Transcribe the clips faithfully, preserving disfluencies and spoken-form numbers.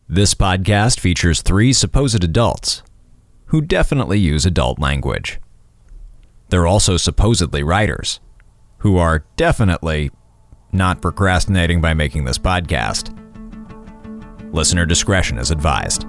This podcast features three supposed adults who definitely use adult language. They're also supposedly writers who are definitely not procrastinating by making this podcast. Listener discretion is advised.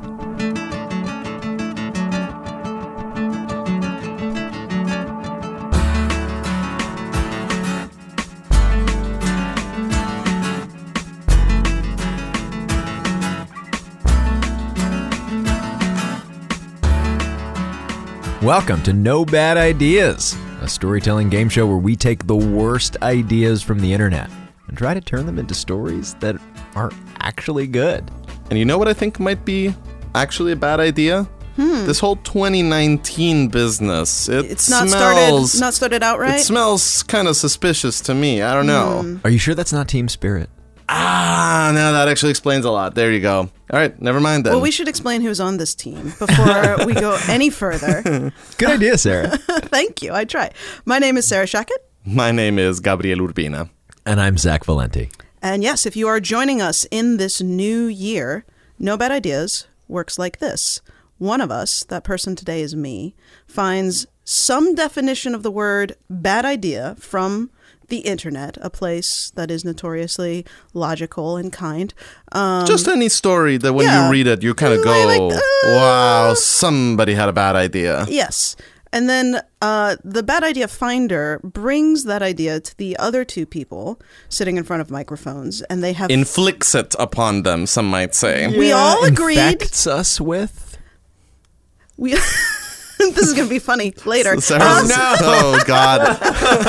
Welcome to No Bad Ideas, a storytelling game show where we take the worst ideas from the internet and try to turn them into stories that are actually good. And you know what I think might be actually a bad idea? Hmm. This whole twenty nineteen business. It it's not smells, started not started out right? It smells kind of suspicious to me. I don't know. Hmm. Are you sure that's not team spirit? Ah, no, that actually explains a lot. There you go. All right, never mind then. Well, we should explain who's on this team before we go any further. Good idea, Sarah. Thank you. I try. My name is Sarah Shackett. My name is Gabriel Urbina. And I'm Zach Valenti. And yes, if you are joining us in this new year, No Bad Ideas works like this. One of us, that person today is me, finds some definition of the word bad idea from the internet, a place that is notoriously logical and kind. Um, Just any story that when yeah. you read it, you kind of go, Like, uh, wow, somebody had a bad idea. Yes. And then uh, the bad idea finder brings that idea to the other two people sitting in front of microphones, and they have... Inflicts it upon them, some might say. We all agreed... Infects us with... We... This is going to be funny later. Sarah, Uh, no. Oh, God.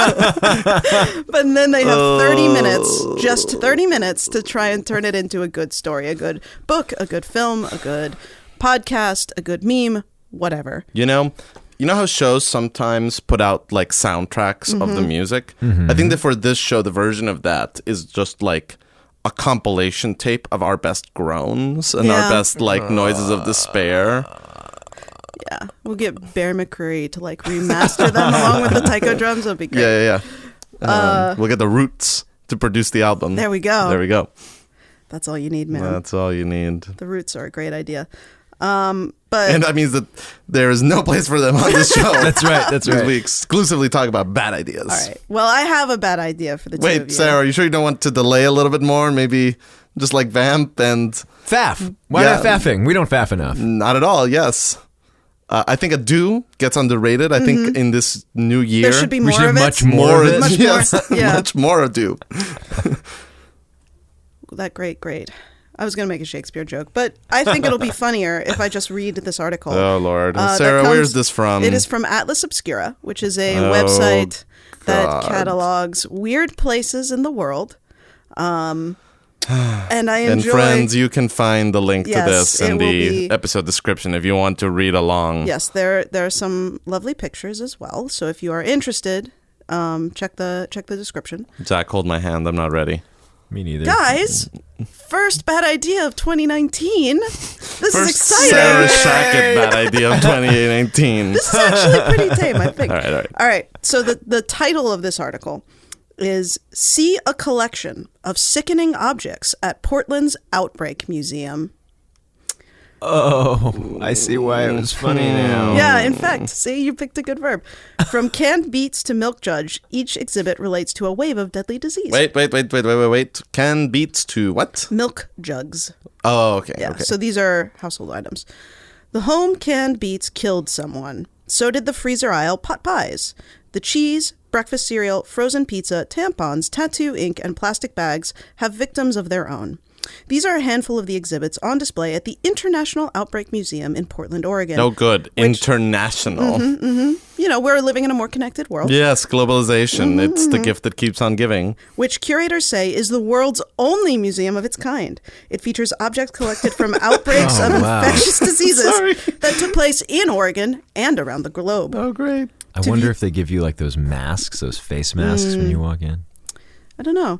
But then they have thirty minutes, just thirty minutes to try and turn it into a good story, a good book, a good film, a good podcast, a good meme, whatever. You know, you know how shows sometimes put out like soundtracks Mm-hmm. of the music? I think that for this show, the version of that is just like a compilation tape of our best groans and Yeah. our best like noises of despair. Yeah, we'll get Bear McCreary to like remaster them along with the taiko drums. It'll be great. Yeah, yeah, yeah. Um, Uh, we'll get the Roots to produce the album. There we go. There we go. That's all you need, man. That's all you need. The Roots are a great idea. Um, but And that means that there is no place for them on this show. That's right, that's Because right. we exclusively talk about bad ideas. all right. Well, I have a bad idea for the two of Wait, you. Sarah, are you sure you don't want to delay a little bit more? Maybe just like vamp and... Faff. Why Yeah. not faffing? We don't faff enough. Not at all, yes. Uh, I think a do gets underrated. I think in this new year... There should be We more should have of it. much more of it. Much more, yes, yeah. much more of do. That great, great. I was going to make a Shakespeare joke, but I think it'll be funnier if I just read this article. Oh, Lord. Uh, that Sarah, comes- where's this from? It is from Atlas Obscura, which is a Oh, website that God. catalogs weird places in the world. Um, and I And enjoy... friends, you can find the link Yes, to this in it will the be- episode description if you want to read along. Yes, there there are some lovely pictures as well. So if you are interested, um, check the check the description. Zach, hold my hand. I'm not ready. Me neither. Guys, first bad idea of twenty nineteen. This is First exciting. Sarah Shackett bad idea of twenty nineteen. This is actually pretty tame, I think. All right, all right. All right. So the, the title of this article is See a Collection of Sickening Objects at Portland's Outbreak Museum. Oh, I see why it was funny now. Yeah, in fact, see, you picked a good verb. From canned beets to milk judge, each exhibit relates to a wave of deadly disease. Wait, wait, wait, wait, wait, wait, wait. Can beets to what? Milk jugs. Oh, okay, Yeah, okay. so these are household items. The home canned beets killed someone. So did the freezer aisle pot pies. The cheese, breakfast cereal, frozen pizza, tampons, tattoo ink, and plastic bags have victims of their own. These are a handful of the exhibits on display at the International Outbreak Museum in Portland, Oregon. Oh, good. International. You know, we're living in a more connected world. Yes, globalization. It's the gift that keeps on giving. Which curators say is the world's only museum of its kind. It features objects collected from outbreaks Oh, of wow. infectious diseases Sorry. that took place in Oregon and around the globe. Oh, great. I wonder if they give you like those masks, those face masks when you walk in. I don't know.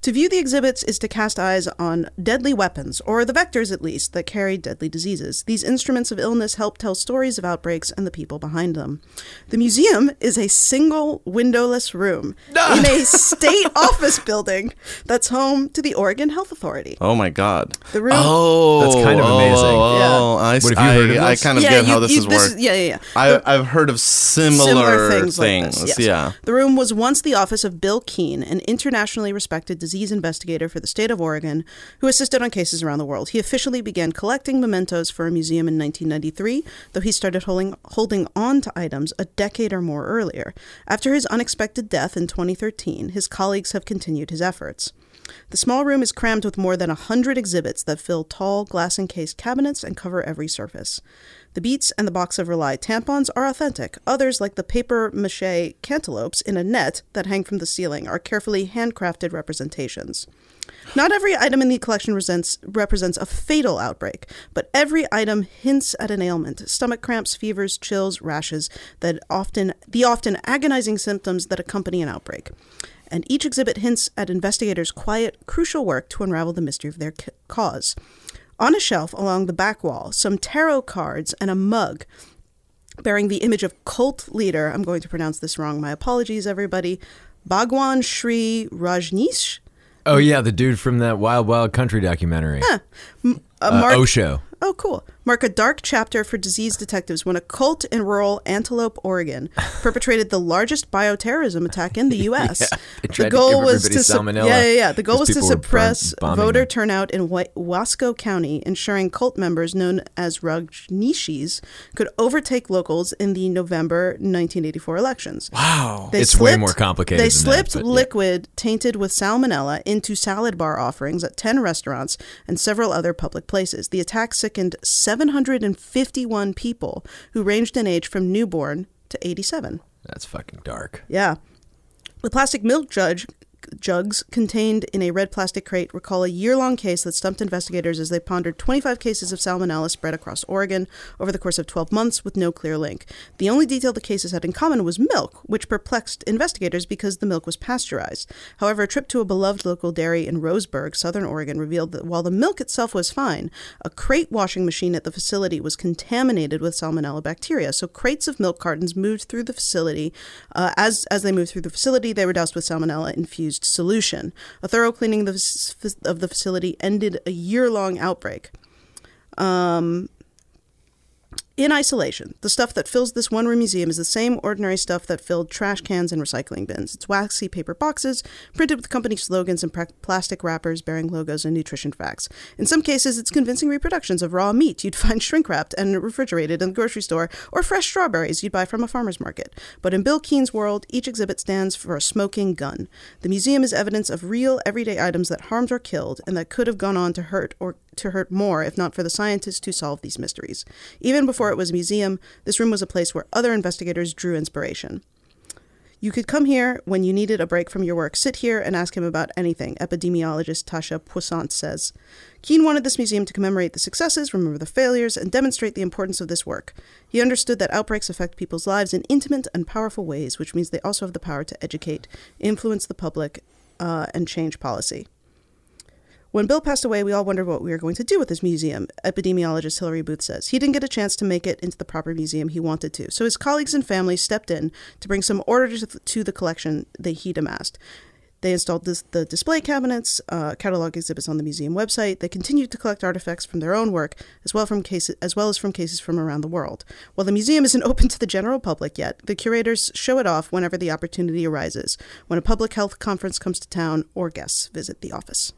To view the exhibits is to cast eyes on deadly weapons, or the vectors at least, that carry deadly diseases. These instruments of illness help tell stories of outbreaks and the people behind them. The museum is a single windowless room in a state office building that's home to the Oregon Health Authority. Oh my God. The room. Oh, That's kind of oh, amazing. Oh, Yeah. I, What, have you I, heard of I this? kind of yeah, get you, how this you, is this work. is yeah, yeah, yeah. I, I've heard of similar, Similar things, things. like this. Yes. Yeah. The room was once the office of Bill Keene, an internationally respected disease investigator for the state of Oregon, who assisted on cases around the world. He officially began collecting mementos for a museum in nineteen ninety-three, though he started holding, holding on to items a decade or more earlier. After his unexpected death in twenty thirteen, his colleagues have continued his efforts. The small room is crammed with more than a hundred exhibits that fill tall, glass-encased cabinets and cover every surface. The beets and the box of Rely tampons are authentic. Others, like the papier-mâché cantaloupes in a net that hang from the ceiling, are carefully handcrafted representations. Not every item in the collection represents, represents a fatal outbreak, but every item hints at an ailment: stomach cramps, fevers, chills, rashes, that often the often agonizing symptoms that accompany an outbreak. And each exhibit hints at investigators' quiet, crucial work to unravel the mystery of their ca- cause. On a shelf along the back wall, some tarot cards and a mug bearing the image of cult leader, I'm going to pronounce this wrong, my apologies everybody, Bhagwan Sri Rajneesh. Oh, yeah, the dude from that Wild Wild Country documentary. Huh. M- a Uh, mark- Osho. Oh, cool. Mark a dark chapter for disease detectives when a cult in rural Antelope, Oregon, perpetrated the largest bioterrorism attack in the U S. Yeah, they The tried to goal give was everybody to sup- salmonella yeah, yeah, yeah. The goal was because to people were suppress burn- bombing voter them. turnout in Wa- Wasco County, ensuring cult members known as Rajneeshis could overtake locals in the November nineteen eighty-four elections. Wow. They It's way slipped- more complicated They than that, slipped but yeah. liquid tainted with salmonella into salad bar offerings at ten restaurants and several other public places. The attack sickened seven hundred fifty-one people who ranged in age from newborn to eighty-seven. That's fucking dark. Yeah. The plastic milk judge jugs contained in a red plastic crate recall a year-long case that stumped investigators as they pondered twenty-five cases of salmonella spread across Oregon over the course of twelve months with no clear link. The only detail the cases had in common was milk, which perplexed investigators because the milk was pasteurized. However, a trip to a beloved local dairy in Roseburg, southern Oregon, revealed that while the milk itself was fine, a crate washing machine at the facility was contaminated with salmonella bacteria. So crates of milk cartons moved through the facility. Uh, as, as they moved through the facility, they were doused with salmonella-infused solution. A thorough cleaning of the, of the facility ended a year-long outbreak. Um, in isolation, the stuff that fills this one-room museum is the same ordinary stuff that filled trash cans and recycling bins. It's waxy paper boxes printed with company slogans and pra- plastic wrappers bearing logos and nutrition facts. In some cases, it's convincing reproductions of raw meat you'd find shrink-wrapped and refrigerated in the grocery store, or fresh strawberries you'd buy from a farmer's market. But in Bill Keene's world, each exhibit stands for a smoking gun. The museum is evidence of real, everyday items that harmed or killed, and that could have gone on to hurt or to hurt more if not for the scientists who solved these mysteries. Even before it was a museum, this room was a place where other investigators drew inspiration. You could come here when you needed a break from your work, sit here and ask him about anything, epidemiologist Tasha Poissant says. Keene wanted this museum to commemorate the successes, remember the failures, and demonstrate the importance of this work. He understood that outbreaks affect people's lives in intimate and powerful ways, which means they also have the power to educate, influence the public, uh, and change policy. When Bill passed away, we all wondered what we were going to do with this museum, epidemiologist Hillary Booth says. He didn't get a chance to make it into the proper museum he wanted to, so his colleagues and family stepped in to bring some order to the, to the collection that he'd amassed. They installed this, the display cabinets, uh, catalog exhibits on the museum website. They continued to collect artifacts from their own work, as well from cases as well as from cases from around the world. While the museum isn't open to the general public yet, the curators show it off whenever the opportunity arises, when a public health conference comes to town or guests visit the office.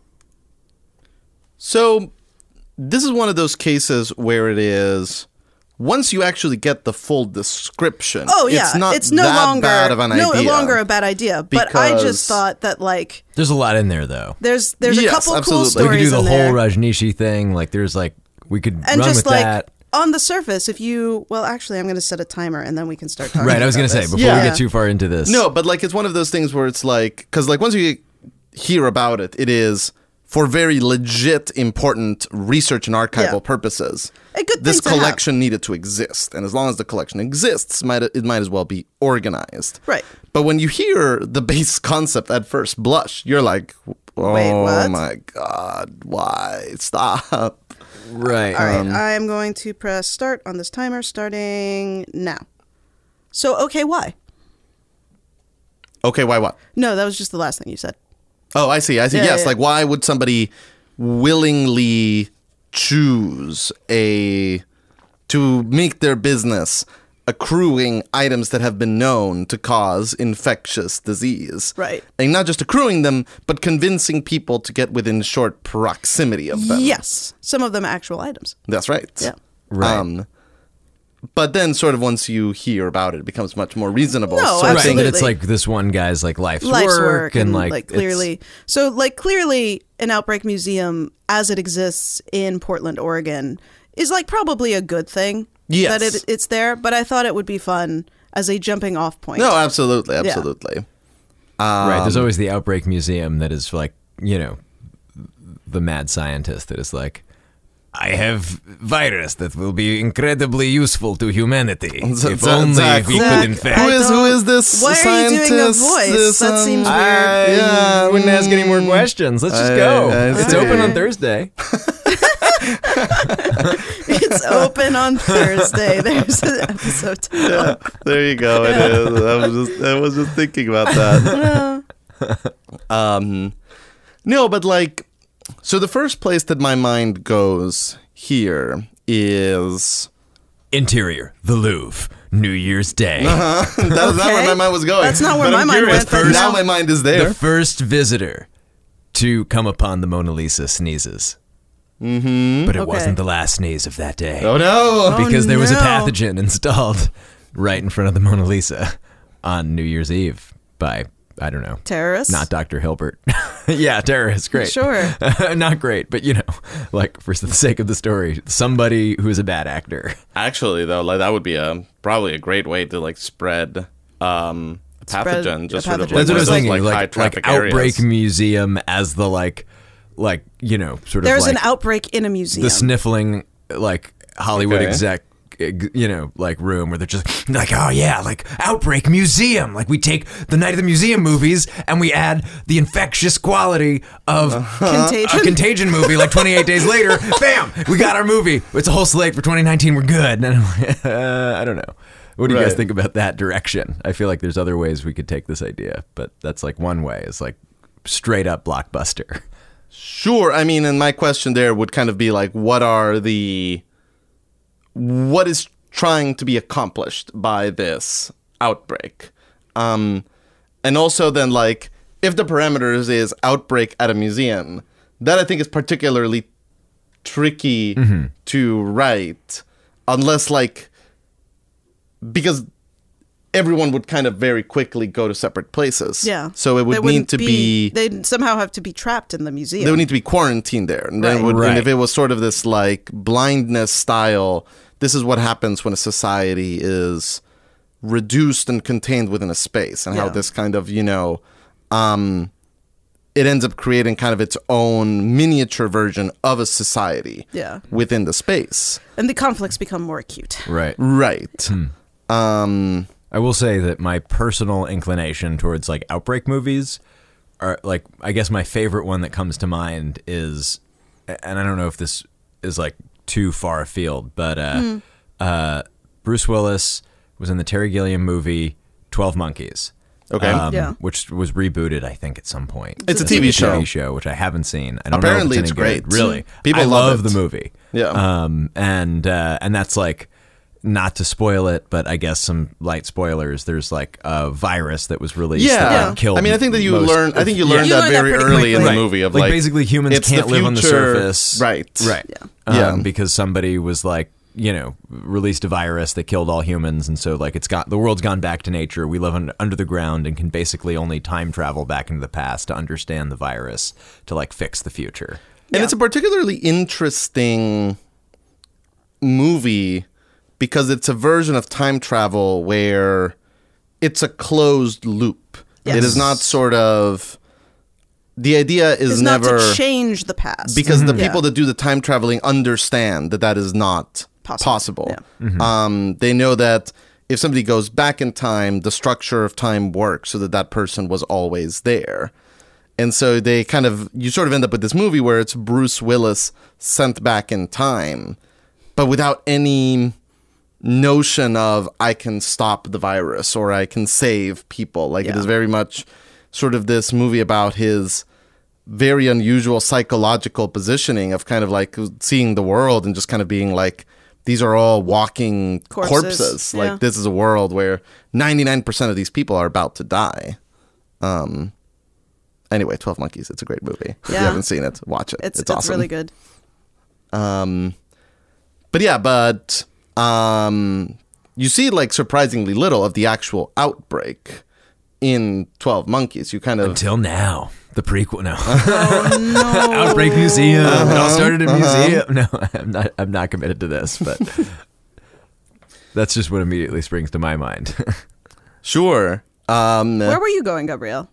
So this is one of those cases where it is, once you actually get the full description, Oh yeah, it's not it's no that longer bad of an no idea. longer a bad idea. But I Because- just thought that like There's a lot in there, though. there's there's a Yes, couple absolutely. cool We could stories do the in whole there. Rajneeshi thing. Like, there's like, we could and run just with like that. on the surface, if you well, actually, I'm going to set a timer and then we can start talking. Right, I was going going to to say, before Yeah. we get too far into this. No, but like it's one of those things where it's like, because like once you hear about it, it is for very legit, important research and archival Yeah. purposes. A good This thing to have. collection needed to exist, and as long as the collection exists, might it might as well be organized. Right. But when you hear the base concept at first blush, you're like, Wait, oh what? my god, why? Stop. Right. All right, Um, I am going to press start on this timer starting now. So, okay, why? Okay, why what? No, that was just the last thing you said. Oh, I see, I see. Yeah, yes, yeah. like why would somebody willingly choose a to make their business accruing items that have been known to cause infectious disease? Right. And not just accruing them, but convincing people to get within short proximity of them. Yes, some of them actual items. That's right. Yeah. Right. Um, but then, sort of, once you hear about it, it becomes much more reasonable. No, so right. absolutely. That it's like this one guy's like life's, Life's work, work, and, and, like, like, it's- clearly. So, like, clearly, an Outbreak Museum, as it exists in Portland, Oregon, is like probably a good thing. Yes. That it, it's there, but I thought it would be fun as a jumping off point. No, absolutely, absolutely. Um, right. There's always the Outbreak Museum that is like, you know, the mad scientist that is like, I have virus that will be incredibly useful to humanity. Z- If Z- only Zach, we who- could Zach, infect. Who I is who don't- is this Why are you doing a scientist? voice? This, That um, seems weird. I Yeah, wouldn't ask any more questions. Let's just I- go. I it's see. open on Thursday. It's open on Thursday. There's an episode title. Yeah, there you go. It is. I was just I was just thinking about that. um, no, but like, so the first place that my mind goes here is Interior, the Louvre, New Year's Day. that's not where Okay. my mind was going. That's not where But my I'm mind curious. went, but Now now- my mind is The there. first visitor to come upon the Mona Lisa sneezes. Mm-hmm. But it Okay. wasn't the last sneeze of that day. Oh no! Oh, because there was a no. pathogen installed right in front of the Mona Lisa on New Year's Eve by, I don't know, Terrorists? not Doctor Hilbert. Yeah, terrorists, great. Sure. Not great, but you know, like for the sake of the story, somebody who is a bad actor. Actually, though, like that would be a probably a great way to like spread um, a Spread pathogen. a Just sort of pathogen. like That's what I was those, thinking. like, Like, high like, traffic Outbreak areas. Museum as the like, like you know, sort There's of like an outbreak in a museum. the sniffling like Hollywood Okay. exec, you know, like room where they're just like, oh yeah, like Outbreak Museum. Like we take the Night of the Museum movies and we add the infectious quality of Contagion. a Contagion movie. Like twenty-eight days later, bam, we got our movie. It's a whole slate for twenty nineteen. We're good. And I'm like, uh, I don't know. What do you guys Right. think about that direction? I feel like there's other ways we could take this idea, but that's like one way. Is like straight up blockbuster. Sure. I mean, and my question there would kind of be like, what are the, what is trying to be accomplished by this outbreak? Um, and also then like, if the parameters is outbreak at a museum, that I think is particularly tricky to write, unless like, because everyone would kind of very quickly go to separate places. Yeah. So it They would need wouldn't to be They'd somehow have to be trapped in the museum. they would need to be quarantined there. And, then Right. would, Right. and if it was sort of this like blindness style, this is what happens when a society is reduced and contained within a space, and how Yeah. this kind of, you know, um, it ends up creating kind of its own miniature version of a society Yeah. within the space. And the conflicts become more acute. Right. Right. Hmm. Um, I will say that my personal inclination towards like outbreak movies are like, I guess my favorite one that comes to mind is, and I don't know if this is like too far afield, but uh, Hmm. uh, Bruce Willis was in the Terry Gilliam movie twelve Monkeys. Okay. um, Yeah. which was rebooted, I think, at some point. It's a as T V show. T V show, which I haven't seen. I don't Apparently know if it's it's, any good. great. Really, People I love love it. the movie. Yeah. um, and uh, and that's like, not to spoil it, but I guess some light spoilers. There's like a virus that was released yeah. that Yeah. like, killed. I mean, I think that you most learn. I think you learned You that learn that very pretty early in the Right. movie. Of like, like, basically humans it's the can't live on the future- surface, right? Right. Yeah. Um, Yeah. because somebody was like, you know, released a virus that killed all humans, and so like it's got the world's gone back to nature. We live un- under the ground and can basically only time travel back into the past to understand the virus to like fix the future. And Yeah. it's a particularly interesting movie because it's a version of time travel where it's a closed loop. Yes. It is not sort of the idea is It's never not to change the past. because the Yeah. people that do the time traveling understand that that is not Possible. possible. Yeah. Um, they know that if somebody goes back in time, the structure of time works so that that person was always there. And so they kind of, you sort of end up with this movie where it's Bruce Willis sent back in time, but without any notion of I can stop the virus or I can save people. Like, Yeah. it is very much sort of this movie about his very unusual psychological positioning of kind of like seeing the world and just kind of being like, these are all walking Corpses. corpses. Yeah. Like, this is a world where ninety-nine percent of these people are about to die. Um. Anyway, twelve Monkeys. It's a great movie. If you Yeah. haven't seen it, watch it. It's It's, it's awesome. really good. Um, but yeah, but um, you see like surprisingly little of the actual outbreak in twelve Monkeys. You kind of Until now. The prequel, no. Oh no! Outbreak Museum. Uh-huh, It all started in a uh-huh. museum. No, I'm not. I'm not committed to this, but that's just what immediately springs to my mind. sure. Um, Where were you going, Gabrielle?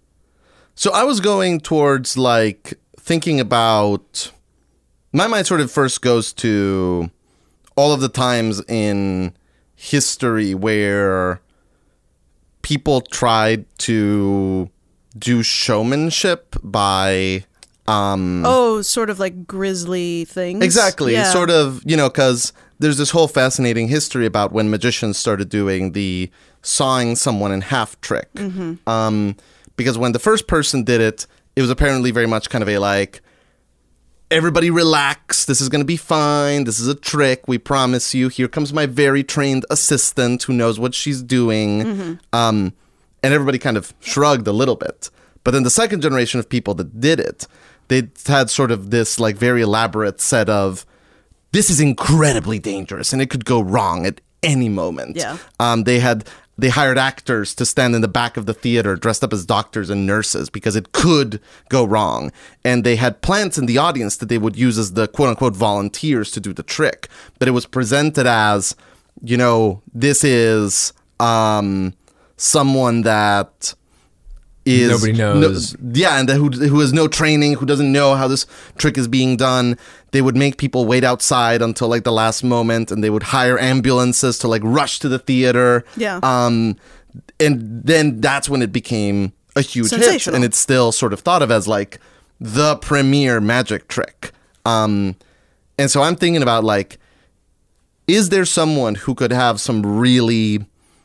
so I was going towards like thinking about my mind sort of first goes to all of the times in history where people tried to do showmanship by um Oh, sort of like grisly things. exactly Yeah. sort of, you know, because there's this whole fascinating history about when magicians started doing the sawing someone in half trick. Mm-hmm. Um because when the first person did it, it was apparently very much kind of a like, everybody relax, this is going to be fine, this is a trick, we promise you, here comes my very trained assistant who knows what she's doing. Mm-hmm. Um, and everybody kind of shrugged a little bit. But then the second generation of people that did it, they had sort of this like very elaborate set of, this is incredibly dangerous and it could go wrong at any moment. Yeah. Um, they had they hired actors to stand in the back of the theater dressed up as doctors and nurses because it could go wrong. And they had plants in the audience that they would use as the quote unquote volunteers to do the trick. But it was presented as, you know, this is um, someone that is Nobody knows. no- yeah, and who who has no training, who doesn't know how this trick is being done. They would make people wait outside until like the last moment, and they would hire ambulances to like rush to the theater. Yeah. Um, and then that's when it became a huge hit, Sensational. and it's still sort of thought of as like the premier magic trick. Um, and so I'm thinking about like, is there someone who could have some really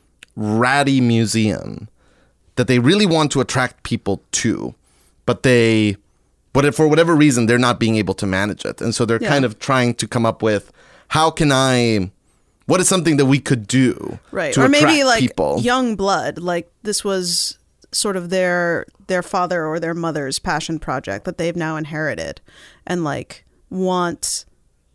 ratty museum that they really want to attract people to, but they, but if for whatever reason they're not being able to manage it, and so they're Yeah. kind of trying to come up with how can I, what is something that we could do, Right. to Or maybe attract like people. young blood, like this was sort of their their father or their mother's passion project that they've now inherited and like want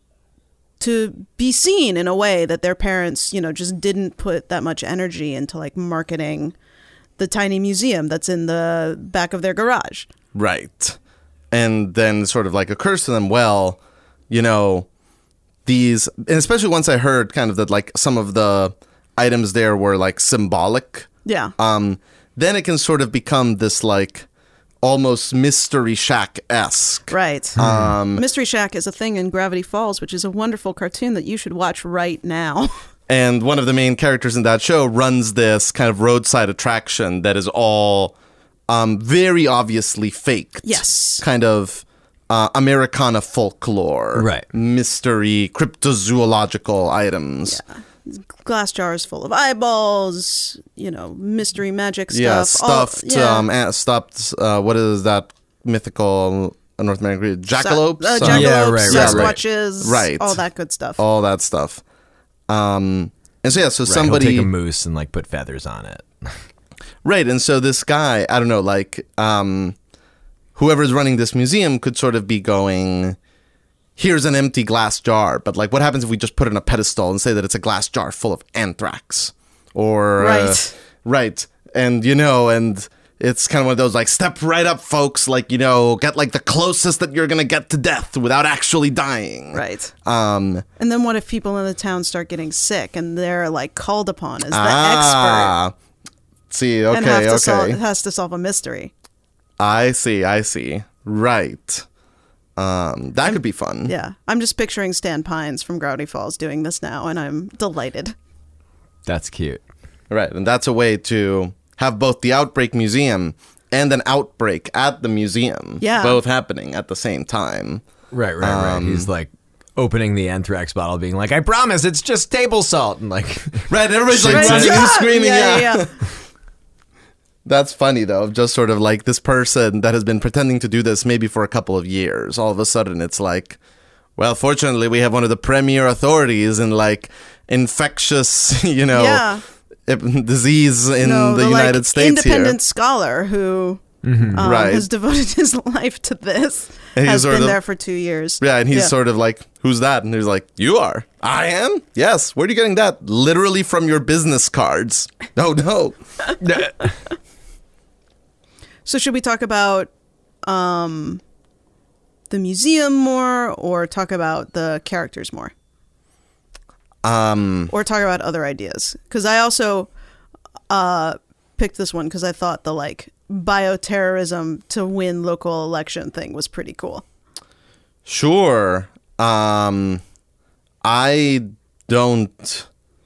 to be seen in a way that their parents, you know, just didn't put that much energy into like marketing the tiny museum that's in the back of their garage. Right. And then sort of like occurs to them, well, you know, these, and especially once I heard kind of that like some of the items there were like symbolic, Yeah. um, then it can sort of become this like almost Mystery Shack-esque. Right. Um, Mystery Shack is a thing in Gravity Falls, which is a wonderful cartoon that you should watch right now. And one of the main characters in that show runs this kind of roadside attraction that is all um, very obviously faked. Yes. Kind of uh, Americana folklore. Right. Mystery, cryptozoological items. Glass jars full of eyeballs, you know, mystery magic stuff. Yeah, all- stuffed, yeah. um, a- stuffed, uh, what is that mythical uh, North American creature? Jackalopes? Uh, Um, jackalopes, Yeah, right, right, right. Sasquatches, Right. all that good stuff. all that stuff. Um, and so, yeah, so Right, somebody... he'll take a moose and like put feathers on it. Right, and so this guy, I don't know, like, um, whoever's running this museum could sort of be going, here's an empty glass jar, but like, what happens if we just put it on a pedestal and say that it's a glass jar full of anthrax? Or, uh, Right. right, and, you know, and it's kind of one of those, like, step right up, folks, like, you know, get, like, the closest that you're gonna get to death without actually dying. Right. Um, And then what if people in the town start getting sick and they're like called upon as the ah, see, expert and have okay, to okay. sol- has to solve a mystery? I see, I see. Right. Um, that could be fun. Yeah. I'm just picturing Stan Pines from Gravity Falls doing this now, and I'm delighted. That's cute. Right, and that's a way to have both the Outbreak Museum and an outbreak at the museum. Yeah. Both happening at the same time. Right, right, right. Um, He's like opening the anthrax bottle, being like, "I promise, it's just table salt," and like, Right, everybody's like Right, running and yeah, screaming. yeah, Yeah, yeah, yeah. That's funny though. Just sort of like this person that has been pretending to do this maybe for a couple of years. All of a sudden, it's like, well, fortunately, we have one of the premier authorities in like infectious, you know, Yeah. ep- disease in No, the, the United like, States independent here. scholar who Mm-hmm. um, Right. has devoted his life to this And he's has sort been of- there for two years. Yeah, and he's sort of like, who's that? And he's like, you are. I am? Yes. Where are you getting that? Literally from your business cards. No, no. So should we talk about um, the museum more, or talk about the characters more, Um, or talk about other ideas? Because I also uh, picked this one because I thought the like bioterrorism to win local election thing was pretty cool. Sure. Um, I don't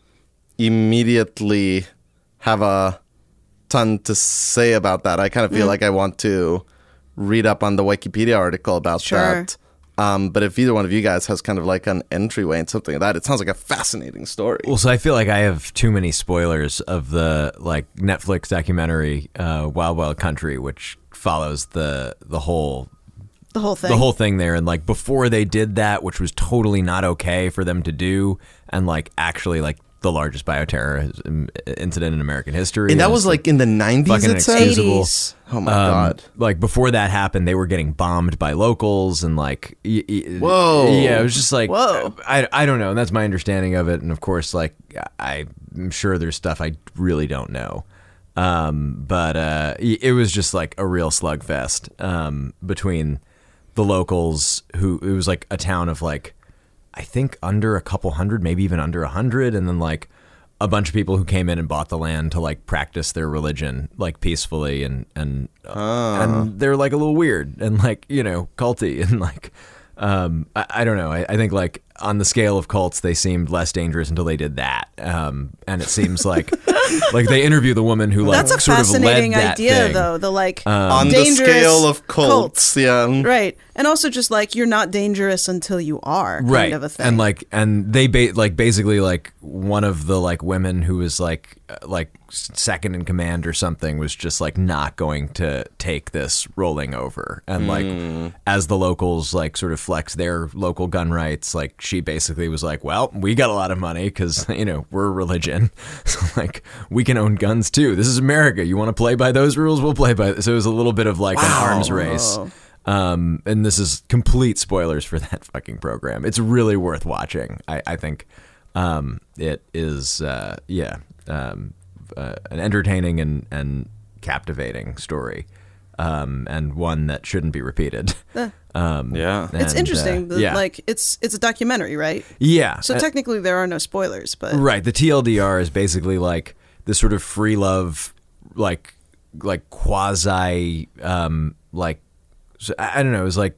immediately have a ton to say about that. I kind of feel Mm. like I want to read up on the Wikipedia article about Sure. that. Um, but if either one of you guys has kind of like an entryway and something like that, it sounds like a fascinating story. well, so I feel like I have too many spoilers of the like Netflix documentary uh, Wild Wild Country, which follows the the whole The whole thing. the whole thing there, and like before they did that, which was totally not okay for them to do, and like actually like the largest bioterror incident in American history, And that it's, was like in the nineties, fucking it said? inexcusable. eighties. Oh my Um, God. Like before that happened, they were getting bombed by locals, and like, y- y- Whoa. yeah, it was just like, Whoa. I, I don't know, and that's my understanding of it. And of course, like, I'm sure there's stuff I really don't know, um, but uh, y- it was just like a real slugfest um, between the locals, who it was like a town of like, I think under a couple hundred, maybe even under a hundred, and then like a bunch of people who came in and bought the land to like practice their religion like peacefully, and and uh, and they're like a little weird and like, you know, culty, and like um I, I don't know, I, I think like on the scale of cults they seemed less dangerous until they did that, um and it seems like like they interview the woman who like That's a sort of fascinating led that idea, thing. though. The like On the dangerous scale of cults, yeah. right? And also just like you're not dangerous until you are, kind right of a thing. and like and they ba- like basically like one of the like women who was like uh, like second in command or something was just like not going to take this rolling over, and like as the locals like sort of flex their local gun rights, like she basically was like, well, we got a lot of money because, you know, we're a religion, so like we can own guns too. This is America. You want to play by those rules, we'll play by. So it was a little bit of like an arms race. Um, and this is complete spoilers for that fucking program. It's really worth watching. I, I think um, it is, uh, yeah, um, uh, an entertaining and, and captivating story, um, and one that shouldn't be repeated. Um, Yeah. It's and, interesting. uh, the- yeah. Like it's it's a documentary, right? yeah. So Uh, technically there are no spoilers, but Right. The T L D R is basically like this sort of free love, like like quasi, um, like so, I I don't know. It was like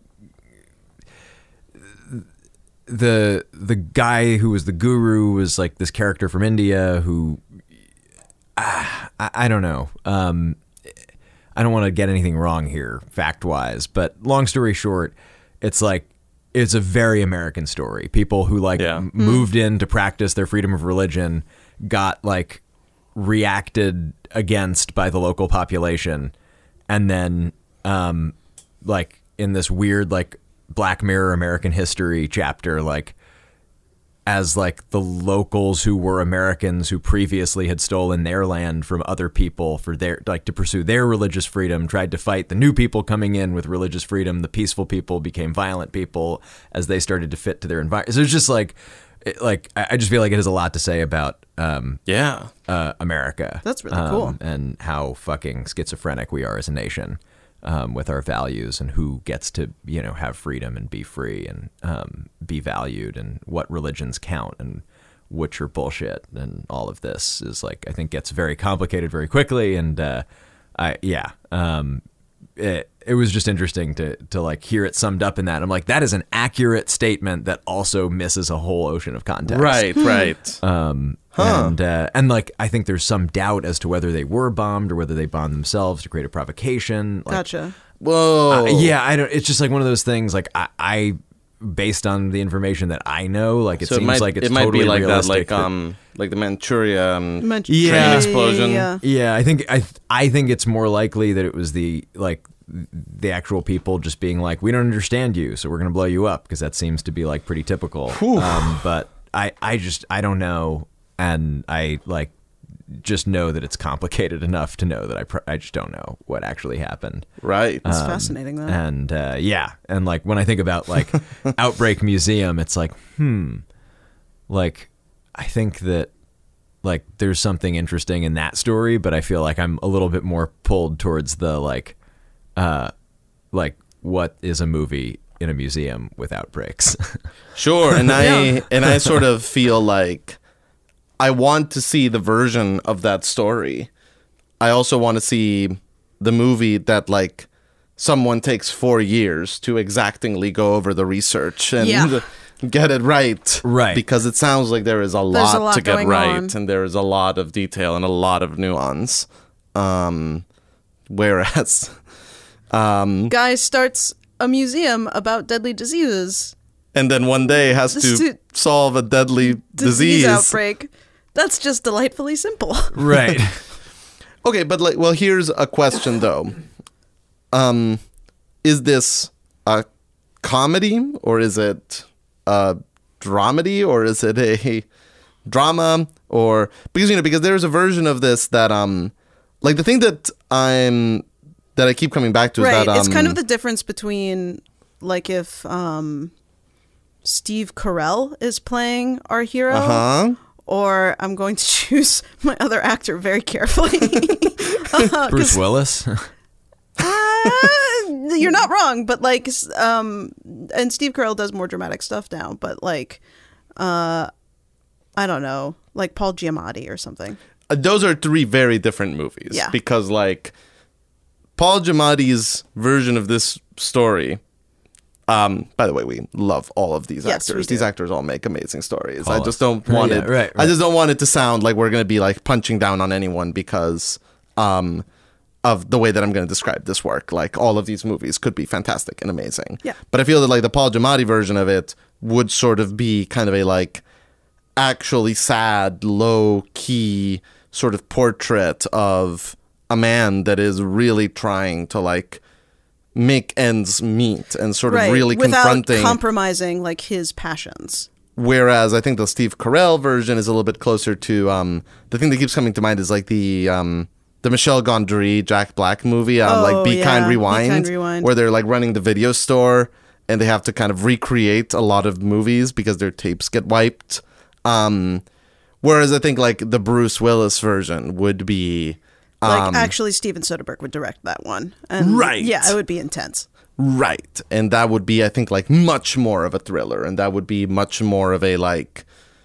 the the guy who was the guru was like this character from India who ah, I, I don't know. Um, I don't want to get anything wrong here, fact wise, but long story short, it's like it's a very American story. People who like Yeah. m- moved in to practice their freedom of religion got like reacted against by the local population, and then um, like in this weird like Black Mirror American history chapter, like as like the locals who were Americans who previously had stolen their land from other people for their like to pursue their religious freedom, tried to fight the new people coming in with religious freedom. The peaceful people became violent people as they started to fit to their environment. So it's just like it, like I I just feel like it has a lot to say about um, Yeah. uh, America. That's really um, cool. and how fucking schizophrenic we are as a nation. Um, with our values and who gets to, you know, have freedom and be free and um, be valued, and what religions count and which are bullshit, and all of this is like, I think gets very complicated very quickly. And uh, I, yeah, um, it, it was just interesting to to like hear it summed up in that. I'm like, that is an accurate statement that also misses a whole ocean of context. Right, right. Um, huh. And uh, and like I think there's some doubt as to whether they were bombed or whether they bombed themselves to create a provocation. Like, Gotcha. Whoa. Uh, yeah, I don't. It's just like one of those things. Like I, I based on the information that I know, like it so seems it might, like it's it might totally be like that, realistic like that- um, like the Manchuria um, Manch- Yeah. train explosion. Yeah. Yeah, I think I I think it's more likely that it was the like the actual people just being like, we don't understand you, so we're gonna blow you up, because that seems to be like pretty typical. Um, but I I just I don't know, and I like just know that it's complicated enough to know that I pr- I just don't know what actually happened. Right. It's fascinating, though. And uh, yeah, and like when I think about like Outbreak Museum, it's like hmm, like I think that like there's something interesting in that story, but I feel like I'm a little bit more pulled towards the like, uh, like what is a movie in a museum with outbreaks? Sure, and I Yeah. and I sort of feel like I want to see the version of that story. I also want to see the movie that like someone takes four years to exactingly go over the research and Yeah. get it right. Right. Because it sounds like there is a There's lot, a lot to get going right, on. and there is a lot of detail and a lot of nuance. Um, whereas, um, Guy starts a museum about deadly diseases. and then one day has This to to- solve a deadly Disease disease. outbreak. That's just delightfully simple. Right. Okay, but like, well, here's a question though. Um, is this a comedy or is it a dramedy or is it a drama or because you know because there's a version of this that um like the thing that I'm that I keep coming back to Right. is that um It's kind of the difference between like if um Steve Carell is playing our hero, huh or I'm going to choose my other actor very carefully. Uh, Bruce Willis. uh, you're not wrong, but like, s- um, and Steve Carell does more dramatic stuff now, but like, uh, I don't know, like Paul Giamatti or something. Uh, those are three very different movies. Yeah. Because like Paul Giamatti's version of this story. Um, by the way, we love all of these Yes, we actors. do. These actors all make amazing stories. I Paulus. just don't want Yeah, it. right, I right. just don't want it to sound like we're going to be like punching down on anyone because um, of the way that I'm going to describe this work. Like all of these movies could be fantastic and amazing. Yeah. But I feel that like the Paul Giamatti version of it would sort of be kind of a like actually sad, low key sort of portrait of a man that is really trying to like make ends meet and sort of Right. really Without confronting. compromising like his passions. Whereas I think the Steve Carell version is a little bit closer to um, the thing that keeps coming to mind is like the um, the Michel Gondry Jack Black movie, um, Oh, like Be yeah. Kind Be Rewind, Kind Rewind. where they're like running the video store and they have to kind of recreate a lot of movies because their tapes get wiped. Um, whereas I think like the Bruce Willis version would be Like um, actually, Steven Soderbergh would direct that one, and Right. yeah, it would be intense. right, and that would be I think like much more of a thriller, and that would be much more of a like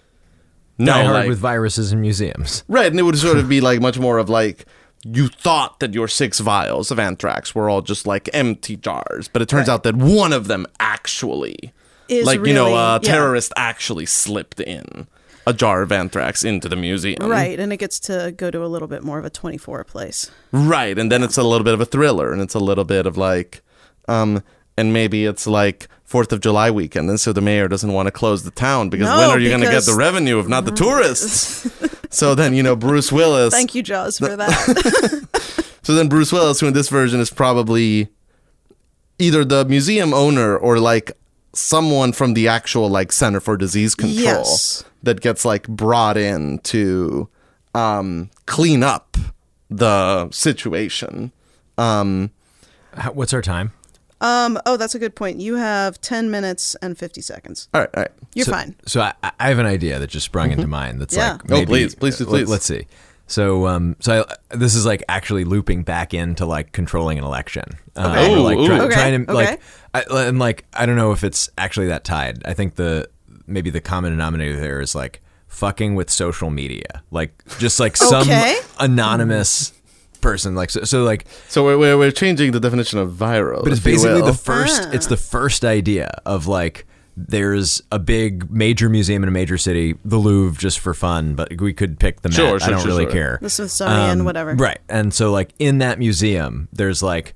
no Die Hard like, with viruses in museums. right, and it would sort of be like much more of like you thought that your six vials of anthrax were all just like empty jars, but it turns Right. out that one of them actually, Is like you know, really- a yeah. terrorist actually slipped in a jar of anthrax into the museum. Right, and it gets to go to a little bit more of a twenty-four place. Right, and then it's a little bit of a thriller, and it's a little bit of like, um, and maybe it's like Fourth of July weekend, and so the mayor doesn't want to close the town because No, when are you going to get because- the revenue if not the tourists? So then you know Bruce Willis. Thank you, Jaws, for that. So then Bruce Willis, who in this version is probably either the museum owner or like someone from the actual like Center for Disease Control Yes. that gets like brought in to um, clean up the situation. Um, How, what's our time? um, oh, that's a good point. You have ten minutes and fifty seconds. all right, all right. You're so, fine. So I, I have an idea that just sprung into mind. That's Yeah. like Oh, maybe, please, please, please, let- please. Let's see. So um, so I, this is like actually looping back into like controlling an election. Uh, Okay. or, like Ooh, try- ooh. Okay, trying to okay. like I, and like I don't know if it's actually that tied. I think the maybe the common denominator there is like fucking with social media, like just like some Okay. anonymous person. Like so, so like So we're, we're we're changing the definition of viral. but it's if you basically will. the first Ah. it's the first idea of like there's a big major museum in a major city, the Louvre, just for fun, but we could pick the Met. Sure, I sure, don't sure, really sure. care. The Smithsonian, Um, whatever. Right. And so like in that museum, there's like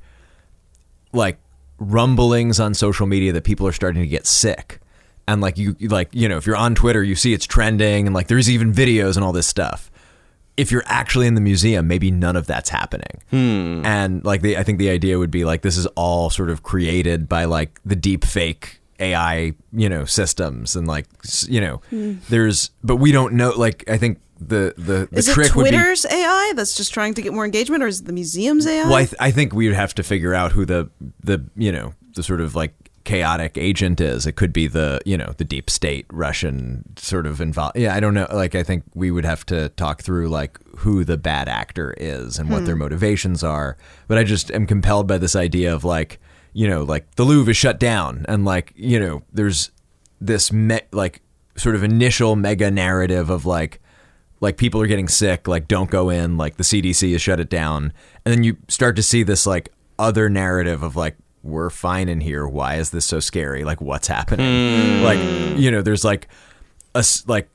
like rumblings on social media that people are starting to get sick. And like you like, you know, if you're on Twitter, you see it's trending and like there's even videos and all this stuff. If you're actually in the museum, maybe none of that's happening. Hmm. And like the I think the idea would be like this is all sort of created by like the deep fake A I, you know, systems and like s- you know, there's but we don't know like I think the the, the Is it trick would be Twitter's A I that's just trying to get more engagement, or is it the museum's A I? well, I, th- I think we would have to figure out who the the you know the sort of like chaotic agent is. It could be the you know the deep state Russian sort of involved. Yeah, I don't know. Like I think we would have to talk through like who the bad actor is and what their motivations are. But I just am compelled by this idea of like you know like the Louvre is shut down and like you know there's this me- like sort of initial mega narrative of like. Like people are getting sick, like don't go in, like the C D C has shut it down. And then you start to see this like other narrative of like, we're fine in here. Why is this so scary? Like what's happening? Like, you know, there's like a, s- like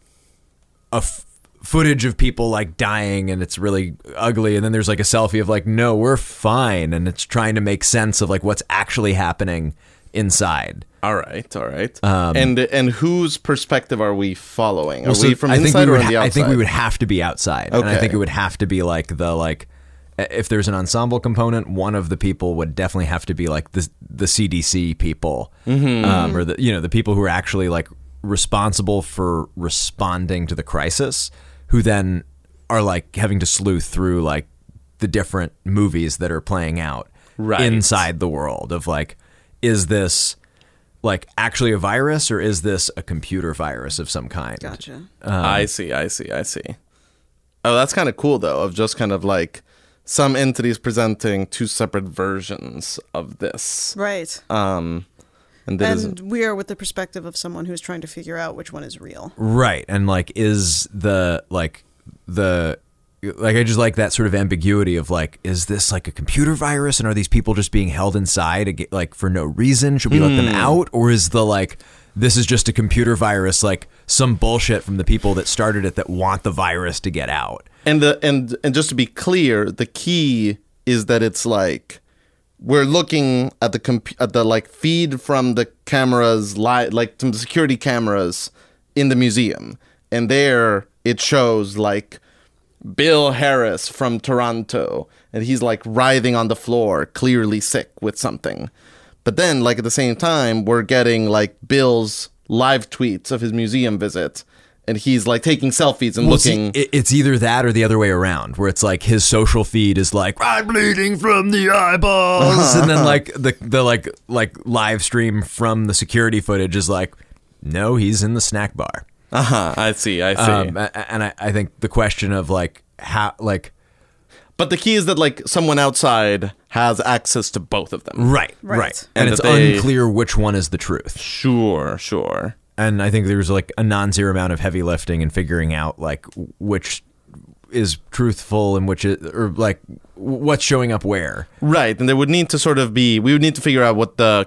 a f- footage of people like dying and it's really ugly. And then there's like a selfie of like, no, we're fine. And it's trying to make sense of like what's actually happening inside. All right, all right. and and whose perspective are we following? Are Um, Well, so we from I think inside we or would on the ha- outside? I think we would have to be outside, and I Okay. think it would have to be like the like if there's an ensemble component, one of the people would definitely have to be like the the C D C people, Mm-hmm. um, or the you know the people who are actually like responsible for responding to the crisis, who then are like having to sleuth through like the different movies that are playing out Right. inside the world of like, is this like actually a virus or is this a computer virus of some kind? Gotcha. I see, I see, I see. Oh, that's kind of cool, though, of just kind of like some entities presenting two separate versions of this. Right. Um, and that is And we are with the perspective of someone who's trying to figure out which one is real. Right. And like, is the, like, the, like, I just like that sort of ambiguity of like, is this like a computer virus and are these people just being held inside ag- like for no reason? Should we let them out? Or is the like, this is just a computer virus, like some bullshit from the people that started it that want the virus to get out? And the and and just to be clear, the key is that it's like we're looking at the comp- at the like feed from the cameras, li- like some security cameras in the museum, and there it shows like Bill Harris from Toronto, and he's like writhing on the floor, clearly sick with something. But then, like at the same time, we're getting like Bill's live tweets of his museum visit. And he's like taking selfies and Well, see, looking. it- it's either that or the other way around, where it's like his social feed is like I'm bleeding from the eyeballs, and then like the the like like live stream from the security footage is like, no, he's in the snack bar. Uh huh. I see. I see. Um, a- and I, I think the question of like how like but the key is that like someone outside has access to both of them. right Right. right, and, And it's that they- unclear which one is the truth. Sure. Sure. And I think there's like a non-zero amount of heavy lifting in figuring out like which is truthful and which is or like what's showing up where. Right. And there would need to sort of be. We would need to figure out what the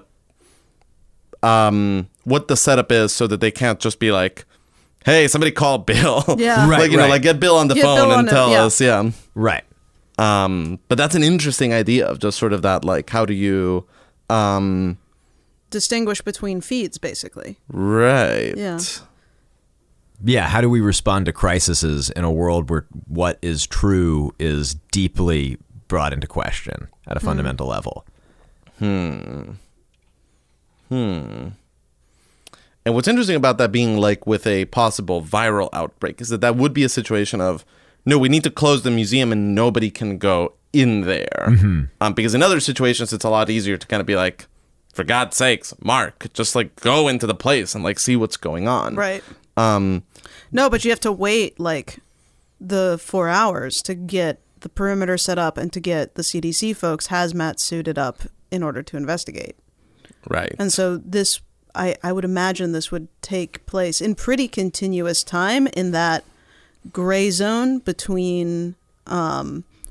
um what the setup is so that they can't just be like, hey, somebody call Bill. Yeah. Right, like you know, right. like get Bill on the Get phone Bill on and the- tell yeah. us. Yeah. Right. Um. But that's an interesting idea of just sort of that. Like, how do you um. Distinguish between feeds, basically. Right. Yeah. Yeah, how do we respond to crises in a world where what is true is deeply brought into question at a fundamental level? And what's interesting about that being like with a possible viral outbreak is that that would be a situation of, no, we need to close the museum and nobody can go in there. Um, because in other situations, it's a lot easier to kind of be like, for God's sakes, Mark, just like go into the place and like see what's going on. Right. Um, No, but you have to wait like the four hours to get the perimeter set up and to get the C D C folks hazmat suited up in order to investigate. right. And so this, I, I would imagine this would take place in pretty continuous time in that gray zone between um,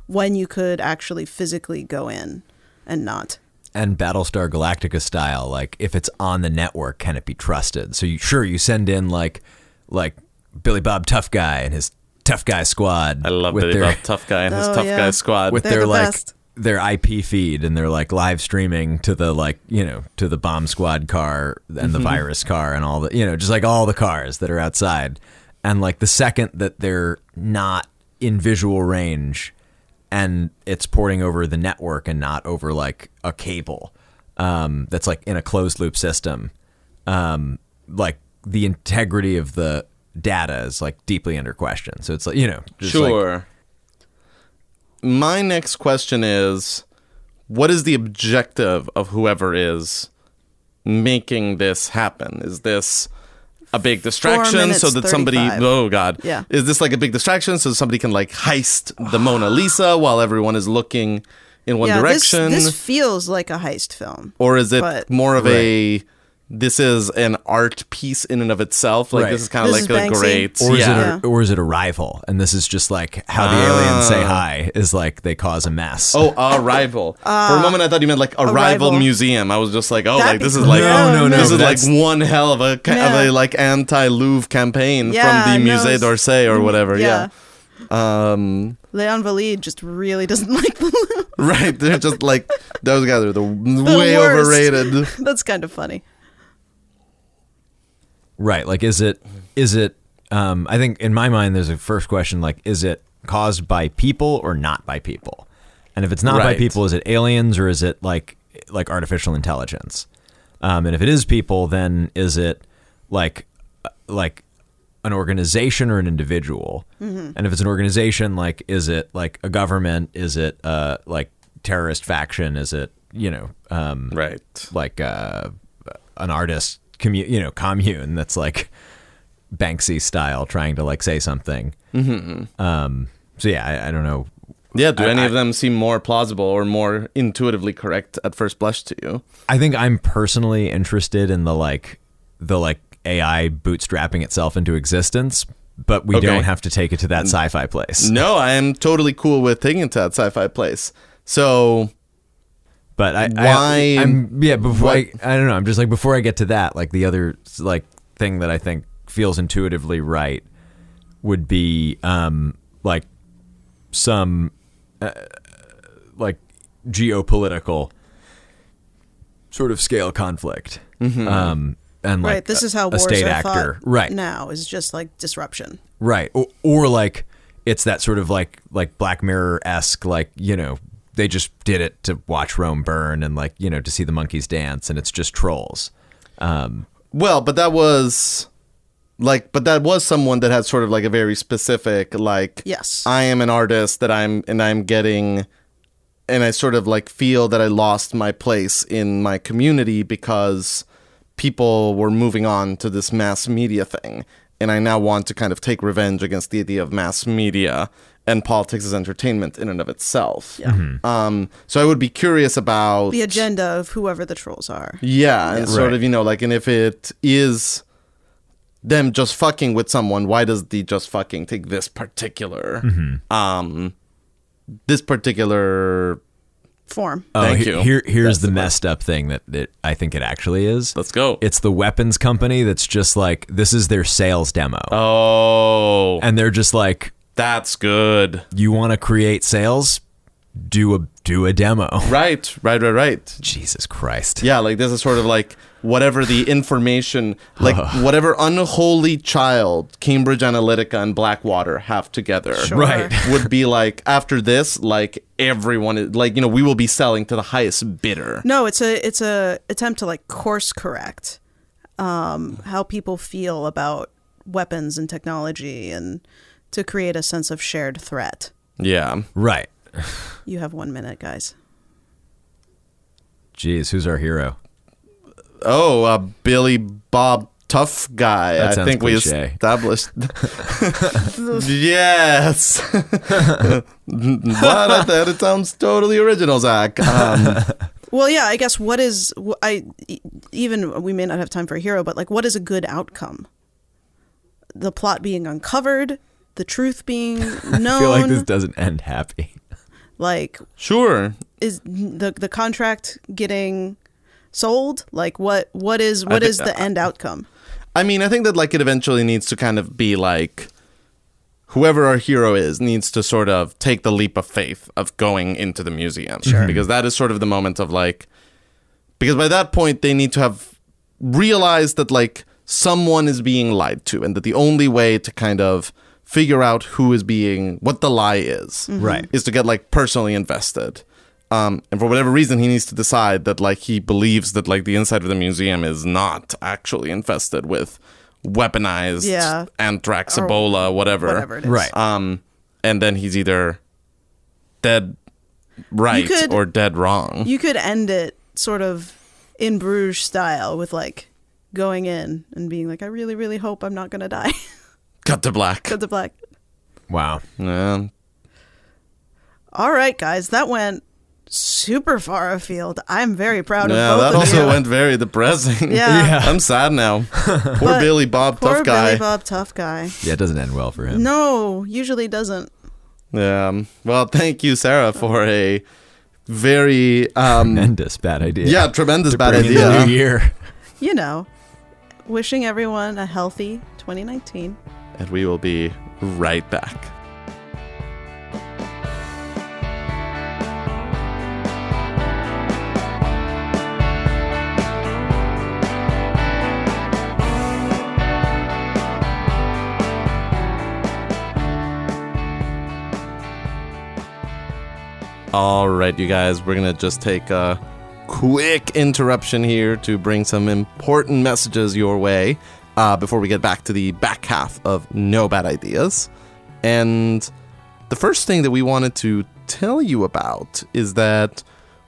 when you could actually physically go in and not. And Battlestar Galactica style, like if it's on the network, can it be trusted? So you sure you send in like like Billy Bob Tough Guy and his Tough Guy squad. I love with Billy their, Bob Tough Guy and his Oh, Tough yeah. Guy squad. with They're their the like best. their I P feed, and they're like live streaming to the like you know to the bomb squad car and the virus car and all the you know just like all the cars that are outside. And like the second that they're not in visual range, and it's porting over the network and not over like a cable um, that's like in a closed loop system, um, like the integrity of the data is like deeply under question. So it's like you know just like, Sure. My next question is, what is the objective of whoever is making this happen? Is this a big distraction minutes, so that somebody... thirty-five. Oh, God. Yeah. Is this like a big distraction so somebody can like heist the Mona Lisa while everyone is looking in one yeah, this, direction? this feels like a heist film. Or is it but- more of a... This is an art piece in and of itself. Like Right. this is kind of This like is a Banksy. great... Or is yeah. it a, or is it a rival? And this is just like how the Ah. aliens say hi is like they cause a mess. Oh, a rival. For a moment, I thought you meant like a, a rival, rival. museum. I was just like, oh, That'd like be this is cool. like, No, no, no, this is like that's- one hell of a ca- of Yeah. a like anti-Louvre campaign Yeah, from the no, Musée it's- d'Orsay or whatever. Yeah. Yeah. Um. Leon Valide just really doesn't like the Louvre. Right. They're just like those guys are the way worst. overrated. That's kind of funny. Right. Like, is it, is it, um, I think in my mind, there's a first question, like, is it caused by people or not by people? And if it's not by Right. people, is it aliens or is it like, like artificial intelligence? Um, and if it is people, then is it like, uh, like an organization or an individual? Mm-hmm. And if it's an organization, like, is it like a government? Is it, uh, like terrorist faction? Is it, you know, um, Right. like, uh, an artist commu- you know, commune that's like Banksy style trying to like say something. Mm-hmm. Um, so yeah, I, I don't know. Yeah. Do I- any I- of them seem more plausible or more intuitively correct at first blush to you? I think I'm personally interested in the like, the like A I bootstrapping itself into existence, but we Okay. don't have to take it to that sci-fi place. No, I am totally cool with taking it to that sci-fi place. So. But I, Why- I I'm yeah. Before what- I, I don't know. I'm just like before I get to that, like the other like thing that I think feels intuitively right would be um like some uh, like geopolitical sort of scale conflict. Um, and like right. This a, is how a wars state are actor, fought right? now is just like disruption. Right. Or, or like it's that sort of like like Black Mirror-esque, like, you know, they just did it to watch Rome burn and like, you know, to see the monkeys dance and it's just trolls. Um, Well, but that was like, but that was someone that had sort of like a very specific, like, Yes. I am an artist that I'm, and I'm getting, and I sort of like feel that I lost my place in my community because people were moving on to this mass media thing. And I now want to kind of take revenge against the idea of mass media and politics as entertainment in and of itself. Yeah. Um, so I would be curious about The agenda of whoever the trolls are. yeah, and sort Right. of, you know, like, and if it is them just fucking with someone, why does the just fucking take this particular, um, this particular, Form. oh, Thank he- you. Here, here's That's the the word. messed up thing that, that I think it actually is. let's go. It's the weapons company that's just like, this is their sales demo. Oh, And they're just like, that's good. you want to create sales? Do a do a demo. Right, right, right, right. Jesus Christ. Yeah, like this is sort of like whatever the information, like whatever unholy child Cambridge Analytica and Blackwater have together. Sure. Right. Would be like after this, like everyone is like, you know, we will be selling to the highest bidder. No, it's a it's a attempt to like course correct um, how people feel about weapons and technology and to create a sense of shared threat. Yeah. Right. You have one minute, guys. Jeez, who's our hero? Oh, uh, Billy Bob Tough Guy. That I sounds think cliche. we established. Yes. But I thought it sounds totally original, Zach. Um, Well, yeah, I guess what is wh- I e- even we may not have time for a hero, but like what is a good outcome? The plot being uncovered, the truth being known. I feel like this doesn't end happy. Like, Sure. is the the contract getting sold? Like, what what is what thi- is the end outcome? I mean, I think that like it eventually needs to kind of be like whoever our hero is needs to sort of take the leap of faith of going into the museum. Sure. Because that is sort of the moment of like, because by that point they need to have realized that like someone is being lied to and that the only way to kind of figure out who is being, what the lie is, Right. is to get like personally invested. Um, and for whatever reason, he needs to decide that like he believes that like the inside of the museum is not actually infested with weaponized Yeah. anthrax, Or Ebola, whatever. Whatever it is. Right. Um, and then he's either dead right could- or dead wrong. You could end it sort of in Bruges style with like going in and being like, I really, really hope I'm not gonna die. Cut to black. Cut to black. Wow. Yeah. All right, guys, that went super far afield. I'm very proud Yeah, of both that of also you. went very depressing. Yeah. Yeah. I'm sad now. Poor But Billy Bob, Poor tough guy. Billy Bob, tough guy. Yeah, it doesn't end well for him. No, usually doesn't. Yeah. um, Well, thank you, Sarah, for a very um, Tremendous bad idea. yeah, tremendous To bad bring in the idea. new year. You know, wishing everyone a healthy twenty nineteen. And we will be right back. All right, you guys, we're going to just take a quick interruption here to bring some important messages your way uh, before we get back to the back half of No Bad Ideas. And the first thing that we wanted to tell you about is that,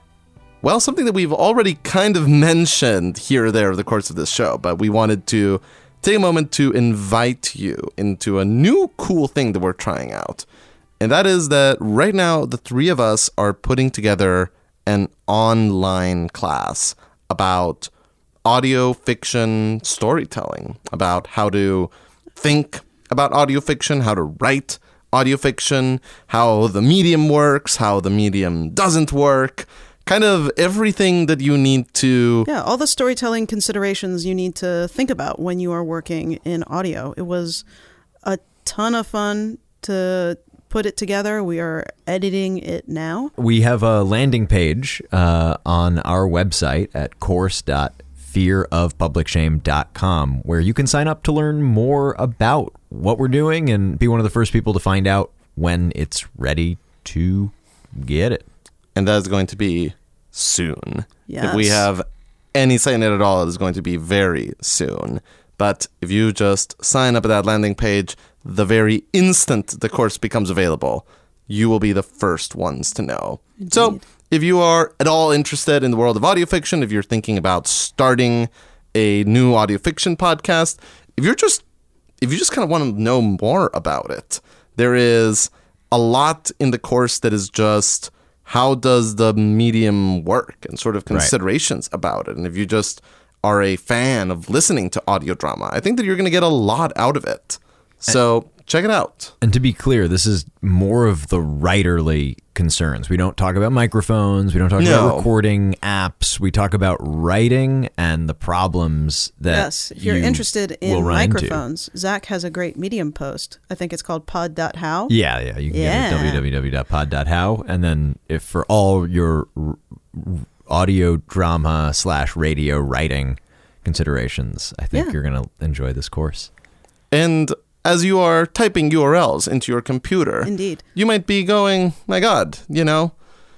well, something that we've already kind of mentioned here or there over the course of this show, but we wanted to take a moment to invite you into a new cool thing that we're trying out. And that is that right now, the three of us are putting together an online class about audio fiction storytelling, about how to think about audio fiction, how to write audio fiction, how the medium works, how the medium doesn't work, kind of everything that you need to... Yeah, all the storytelling considerations you need to think about when you are working in audio. It was a ton of fun to put it together. We are editing it now. We have a landing page uh, on our website at course dot fear of public shame dot com where you can sign up to learn more about what we're doing and be one of the first people to find out when it's ready to get it. And that is going to be soon. Yes. If we have any say in it at all, it is going to be very soon. But if you just sign up at that landing page, the very instant the course becomes available, you will be the first ones to know. Indeed. So if you are at all interested in the world of audio fiction, if you're thinking about starting a new audio fiction podcast, if you're just if you just kind of want to know more about it, there is a lot in the course that is just how does the medium work and sort of considerations about it. And if you just are a fan of listening to audio drama, I think that you're going to get a lot out of it. So check it out. And to be clear, this is more of the writerly concerns. We don't talk about microphones. We don't talk No. about recording apps. We talk about writing and the problems that Yes, if you're you interested will in run into. microphones, Zach has a great Medium post. I think it's called pod dot how. Yeah, yeah. You can Yeah. get it at w w w dot pod dot how. And then if for all your r- r- audio drama slash radio writing considerations, I think Yeah. you're going to enjoy this course. And as you are typing U R Ls into your computer, Indeed. you might be going, my God, you know,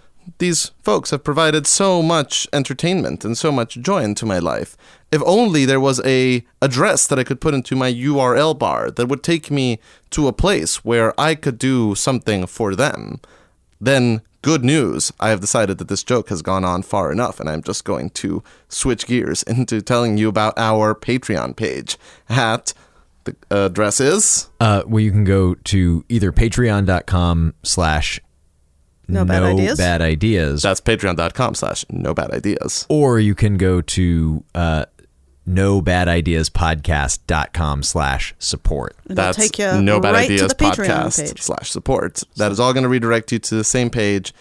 these folks have provided so much entertainment and so much joy into my life. If only there was a address that I could put into my U R L bar that would take me to a place where I could do something for them. Then, good news, I have decided that this joke has gone on far enough, and I'm just going to switch gears into telling you about our Patreon page at... The address is? Uh, well, you can go to either patreon.com slash No Bad Ideas. bad ideas, That's patreon.com slash no bad ideas. or you can go to uh, no bad ideas podcast.com slash support. And it'll That's take you no bad right ideas to the Patreon podcast page. slash support. That is all going to redirect you to the same page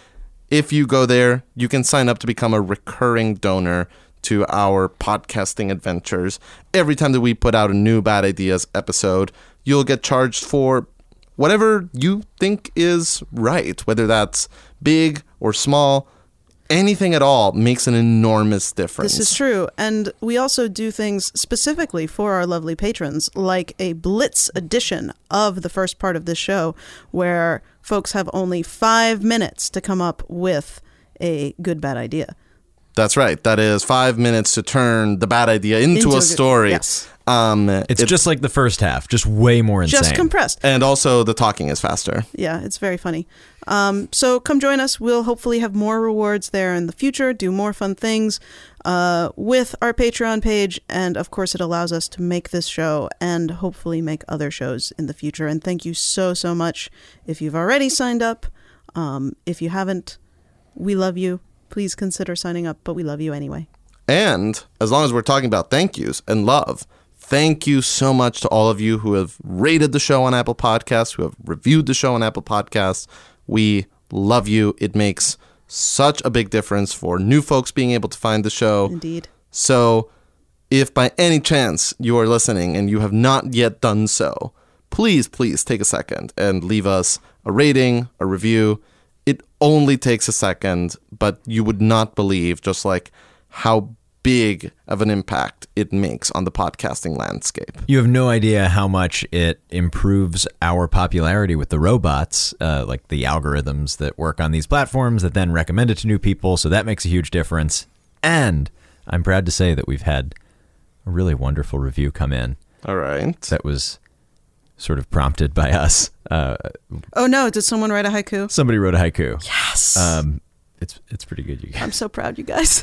if you go there, you can sign up to become a recurring donor to our podcasting adventures. Every time that we put out a new Bad Ideas episode, you'll get charged for whatever you think is right, whether that's big or small. Anything at all makes an enormous difference. This is true. And we also do things specifically for our lovely patrons, like a Blitz edition of the first part of this show, where folks have only five minutes to come up with a good, bad idea. That's right. That is five minutes to turn the bad idea into, Into a a good- story. yes. Um, It's it- just like the first half, just way more insane. Just compressed. and also the talking is faster. Yeah, it's very funny. Um, so come join us. We'll hopefully have more rewards there in the future, do more fun things uh, with our Patreon page. And of course, it allows us to make this show and hopefully make other shows in the future. And thank you so, so much if you've already signed up. Um, if you haven't, we love you. Please consider signing up, but we love you anyway. And as long as we're talking about thank yous and love, thank you so much to all of you who have rated the show on Apple Podcasts, who have reviewed the show on Apple Podcasts. We love you. It makes such a big difference for new folks being able to find the show. Indeed. So if by any chance you are listening and you have not yet done so, please, please take a second and leave us a rating, a review. It only takes a second, but you would not believe just like how big of an impact it makes on the podcasting landscape. You have no idea how much it improves our popularity with the robots, uh, like the algorithms that work on these platforms that then recommend it to new people. So that makes a huge difference. And I'm proud to say that we've had a really wonderful review come in All right. that was sort of prompted by us. Uh, Oh, no. Did someone write a haiku? somebody wrote a haiku. Yes. Um, it's it's pretty good, you guys. I'm so proud, you guys.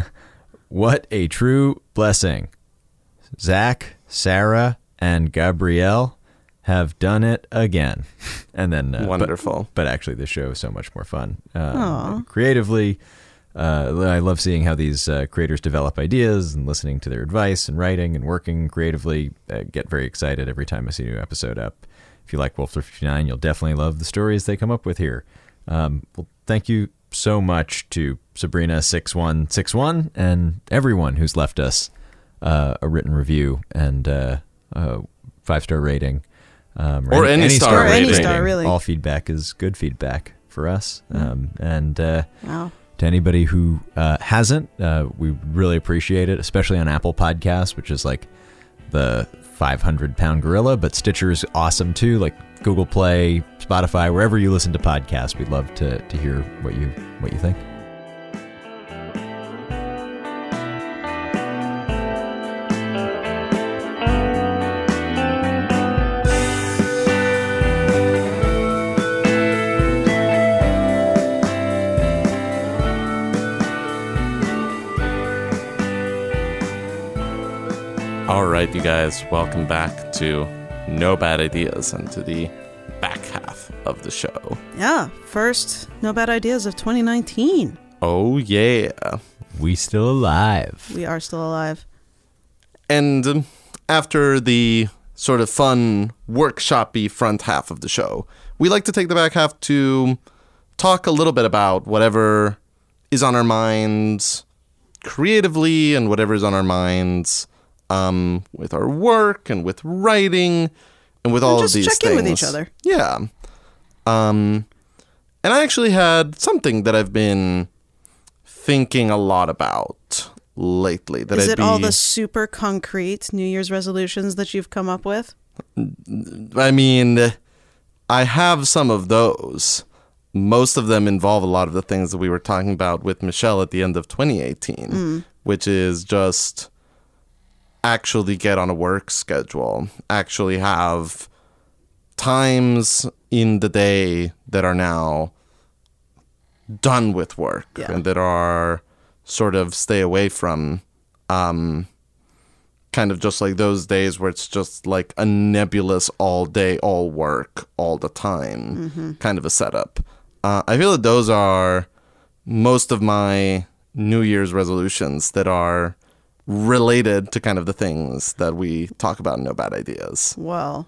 What a true blessing. Zach, Sarah, and Gabrielle have done it again. And then uh, Wonderful. But, but actually, the show is so much more fun. Um, Aw. creatively, uh, I love seeing how these uh, creators develop ideas and listening to their advice and writing and working creatively. I get very excited every time I see a new episode up. If you like Wolf fifty-nine, you'll definitely love the stories they come up with here. Um, well, thank you so much to Sabrina six one six one and everyone who's left us uh, a written review and uh, a five-star rating. Um, Or any star Or any rating. star, really. All feedback is good feedback for us. Um, and uh, Wow. to anybody who uh, hasn't, uh, we really appreciate it, especially on Apple Podcasts, which is like the five hundred pound gorilla, but Stitcher's awesome too, like Google Play, Spotify, wherever you listen to podcasts. We'd love to, to hear what you what you think. All right, you guys, welcome back to No Bad Ideas and to the back half of the show. Yeah. First, No Bad Ideas of twenty nineteen. Oh, yeah. We still alive. We are still alive. And um, after the sort of fun, workshop-y front half of the show, we like to take the back half to talk a little bit about whatever is on our minds creatively and whatever is on our minds um, with our work and with writing and with all just of these check things. in with each other. Yeah. Um, and I actually had something that I've been thinking a lot about lately. That Is I'd it all be- the super concrete New Year's resolutions that you've come up with? I mean, I have some of those. Most of them involve a lot of the things that we were talking about with Michelle at the end of twenty eighteen, Mm. which is just actually get on a work schedule, actually have times in the day that are now done with work Yeah. and that are sort of stay away from um, kind of just like those days where it's just like a nebulous all day, all work, all the time kind of a setup. Uh, I feel that those are most of my New Year's resolutions that are related to kind of the things that we talk about in No Bad Ideas. Well,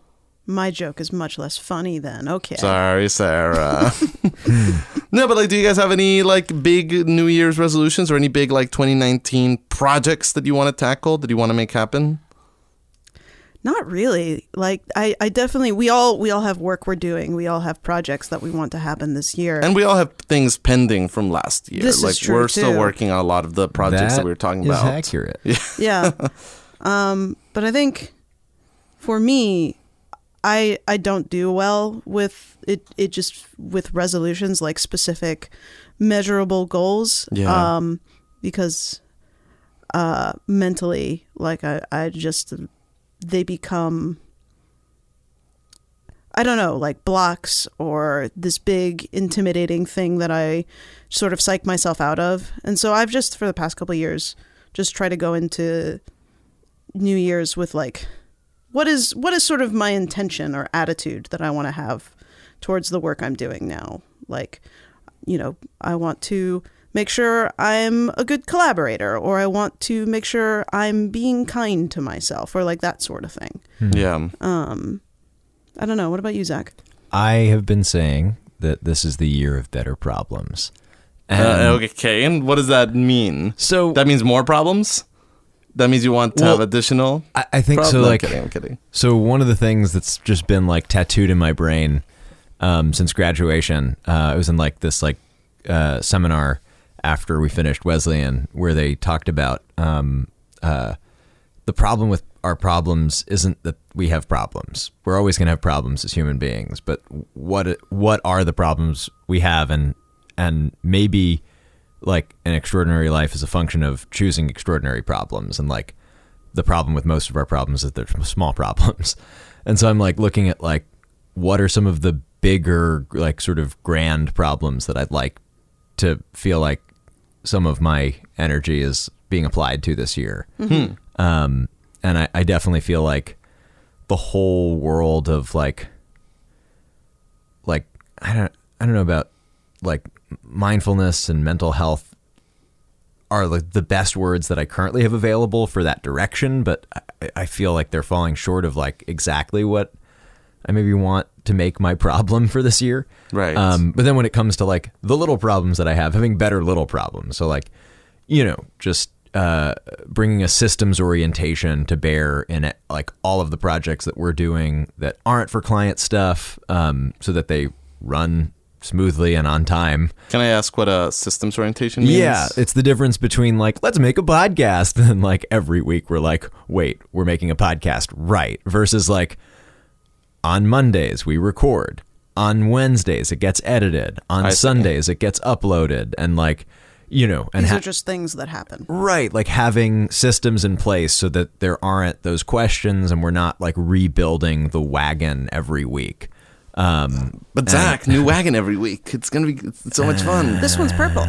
My joke is much less funny then. Okay. Sorry, Sarah. No, but like, do you guys have any like big New Year's resolutions or any big like twenty nineteen projects that you want to tackle, that you want to make happen? Not really. Like I, I definitely we all we all have work we're doing. We all have projects that we want to happen this year. And we all have things pending from last year. This is like true, we're still too. working on a lot of the projects that, That we were talking is about. accurate. Yeah. Um, but I think for me, I I don't do well with it it just with resolutions, like specific measurable goals. Yeah. Um because uh mentally, like I, I just they become I don't know, like blocks or this big intimidating thing that I sort of psych myself out of. And so I've just for the past couple of years just tried to go into New Year's with like what is what is sort of my intention or attitude that I want to have towards the work I'm doing now. Like, you know, I want to make sure I'm a good collaborator, or I want to make sure I'm being kind to myself, or like that sort of thing. Yeah. Um, I don't know. What about you, Zach? I have been saying that this is the year of better problems. And Uh, okay, and what does that mean? so That means more problems? That means you want to Well, have additional I, I think problems? so. No, I'm Like, kidding, I'm kidding. so one of the things that's just been like tattooed in my brain um, since graduation, uh, I was in like this like uh, seminar after we finished Wesleyan where they talked about um, uh, the problem with our problems isn't that we have problems. We're always going to have problems as human beings, but what what are the problems we have, and and maybe like an extraordinary life is a function of choosing extraordinary problems, and like the problem with most of our problems is they're small problems. And so I'm like looking at like what are some of the bigger like sort of grand problems that I'd like to feel like some of my energy is being applied to this year. Hmm. Um, and I, I definitely feel like the whole world of like, like, I don't, I don't know about like mindfulness and mental health are like the best words that I currently have available for that direction. But I, I feel like they're falling short of like exactly what I maybe want to make my problem for this year. Right. Um, but then when it comes to like the little problems that I have, having better little problems. So like, you know, just uh, bringing a systems orientation to bear in it, like all of the projects that we're doing that aren't for client stuff, um, so that they run smoothly and on time. Can I ask what a systems orientation means? Yeah, it's the difference between like, let's make a podcast, and like every week we're like, wait, we're making a podcast, right? Versus like, on Mondays we record, on Wednesdays it gets edited, on I see. Sundays it gets uploaded, and like, you know, and These ha- are just things that happen. right, like having systems in place so that there aren't those questions and we're not like rebuilding the wagon every week. Um, But Zach, new wagon every week. It's gonna be it's so much fun. This one's purple.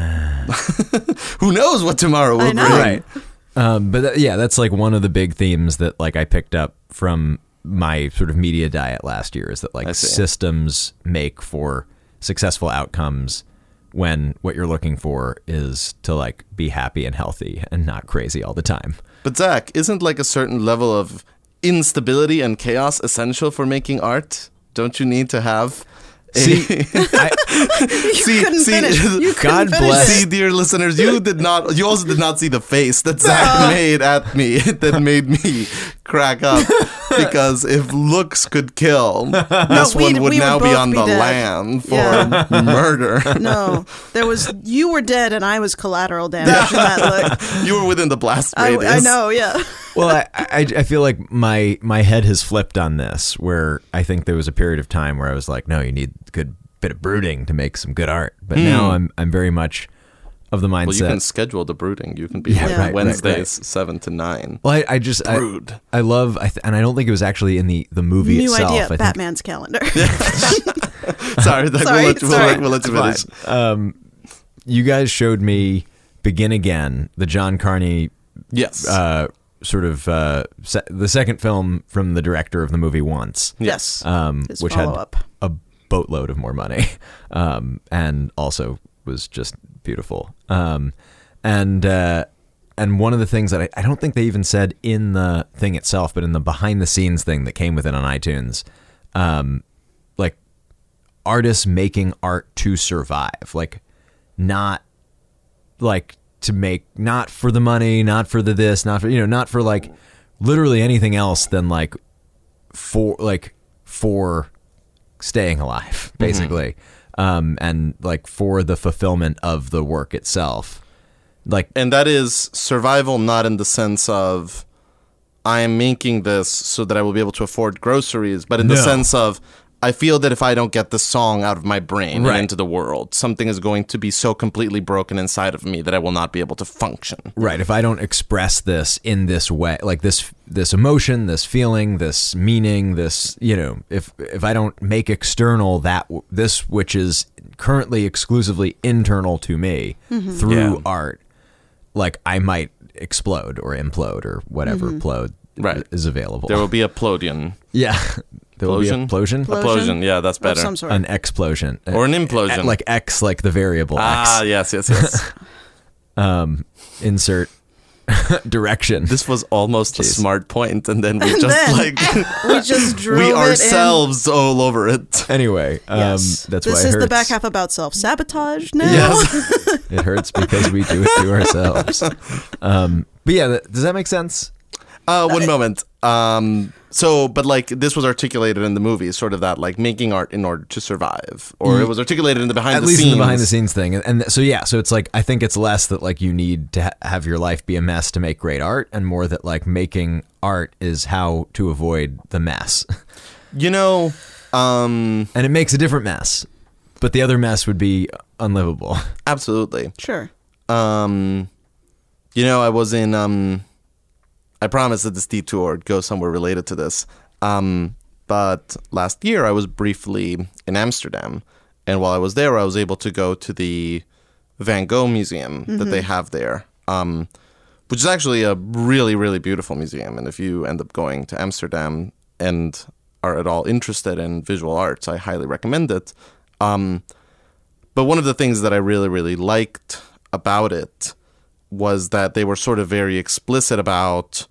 Who knows what tomorrow will I know. bring? right. Um, but that, yeah, that's like one of the big themes that like I picked up from my sort of media diet last year, is that like I see. systems make for successful outcomes when what you're looking for is to like be happy and healthy and not crazy all the time. But Zach, isn't like a certain level of instability and chaos essential for making art? Don't you need to have a See, I, You See- couldn't see- finish. You couldn't God finish bless- it. See, dear listeners, you did not. You also did not see the face that Zach made at me. That made me crack up. Because if looks could kill, this we'd- one would we would now be both on be the dead. lam for Yeah. murder. No, there was you were dead and I was collateral damage in that look. You were within the blast I, radius. I know, yeah. well, I, I, I feel like my my head has flipped on this, where I think there was a period of time where I was like, no, you need a good bit of brooding to make some good art. But now I'm I'm very much of the mindset. Well, you can schedule the brooding. You can be Yeah, like right, right, Wednesdays, right. seven to nine. Well, I, I just I, Brood. I love, I th- and I don't think it was actually in the, the movie New itself. idea, I think, Batman's calendar. Sorry, Zach, Sorry, we'll, let you, we'll, sorry. let, we'll let you finish. um, you guys showed me Begin Again, the John Carney, Yes. uh, sort of uh, se- the second film from the director of the movie Once, Yes. um, His which had follow-up. a boatload of more money, um, and also was just beautiful. Um, and uh, and one of the things that I, I don't think they even said in the thing itself, but in the behind the scenes thing that came with it on iTunes, um, like artists making art to survive, like not like to make, not for the money, not for the this, not for, you know, not for like literally anything else than like for like for staying alive, basically. Mm-hmm. Um, and like for the fulfillment of the work itself. Like, and that is survival, not in the sense of I am making this so that I will be able to afford groceries, but in the No. sense of I feel that if I don't get this song out of my brain Right. and into the world, something is going to be so completely broken inside of me that I will not be able to function. right, if I don't express this in this way, like this this emotion, this feeling, this meaning, this, you know, if if I don't make external that this which is currently exclusively internal to me through Yeah. art, like I might explode or implode or whatever plode Right. is available. There will be a plodion. yeah. There will be a Plosion? plosion? Plo- Implosion, yeah, that's Of better. some sort. An explosion. Or an implosion. Uh, Like X, like the variable Ah, X. yes, yes, yes. Um, insert direction. This was almost a Jeez. smart point, and then we just then like we just drove we it ourselves all over it. Anyway, um, in. Yes. that's this why it is hurts. the back half about self-sabotage now. Yes. It hurts because we do it to ourselves. Um, but yeah, th- does that make sense? Uh, one moment. Um, so, but like this was articulated in the movie, sort of that like making art in order to survive, or it was articulated in the behind At the least scenes. in the behind the scenes thing. And, and so, yeah, so it's like, I think it's less that like you need to ha- have your life be a mess to make great art, and more that like making art is how to avoid the mess. You know, um, And it makes a different mess, but the other mess would be unlivable. absolutely. Sure. Um, you know, I was in. Um, I promise that this detour would go somewhere related to this. Um, but last year I was briefly in Amsterdam, and while I was there, I was able to go to the Van Gogh Museum that they have there, um, which is actually a really, really beautiful museum. And if you end up going to Amsterdam and are at all interested in visual arts, I highly recommend it. Um, but one of the things that I really, really liked about it was that they were sort of very explicit about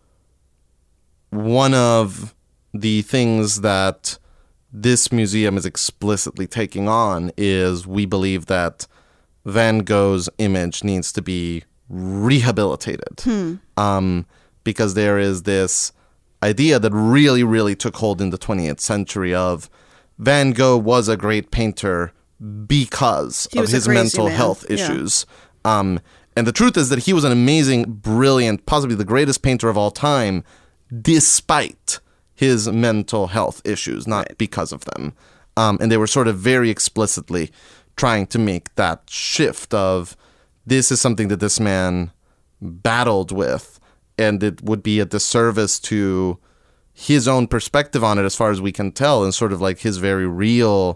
one of the things that this museum is explicitly taking on is we believe that Van Gogh's image needs to be rehabilitated. Um, because there is this idea that really, really took hold in the twentieth century of Van Gogh was a great painter because He of was a his crazy mental man. health Yeah. issues. Um, and the truth is that he was an amazing, brilliant, possibly the greatest painter of all time, despite his mental health issues, not Right. because of them. Um, and they were sort of very explicitly trying to make that shift of this is something that this man battled with, and it would be a disservice to his own perspective on it, as far as we can tell, and sort of like his very real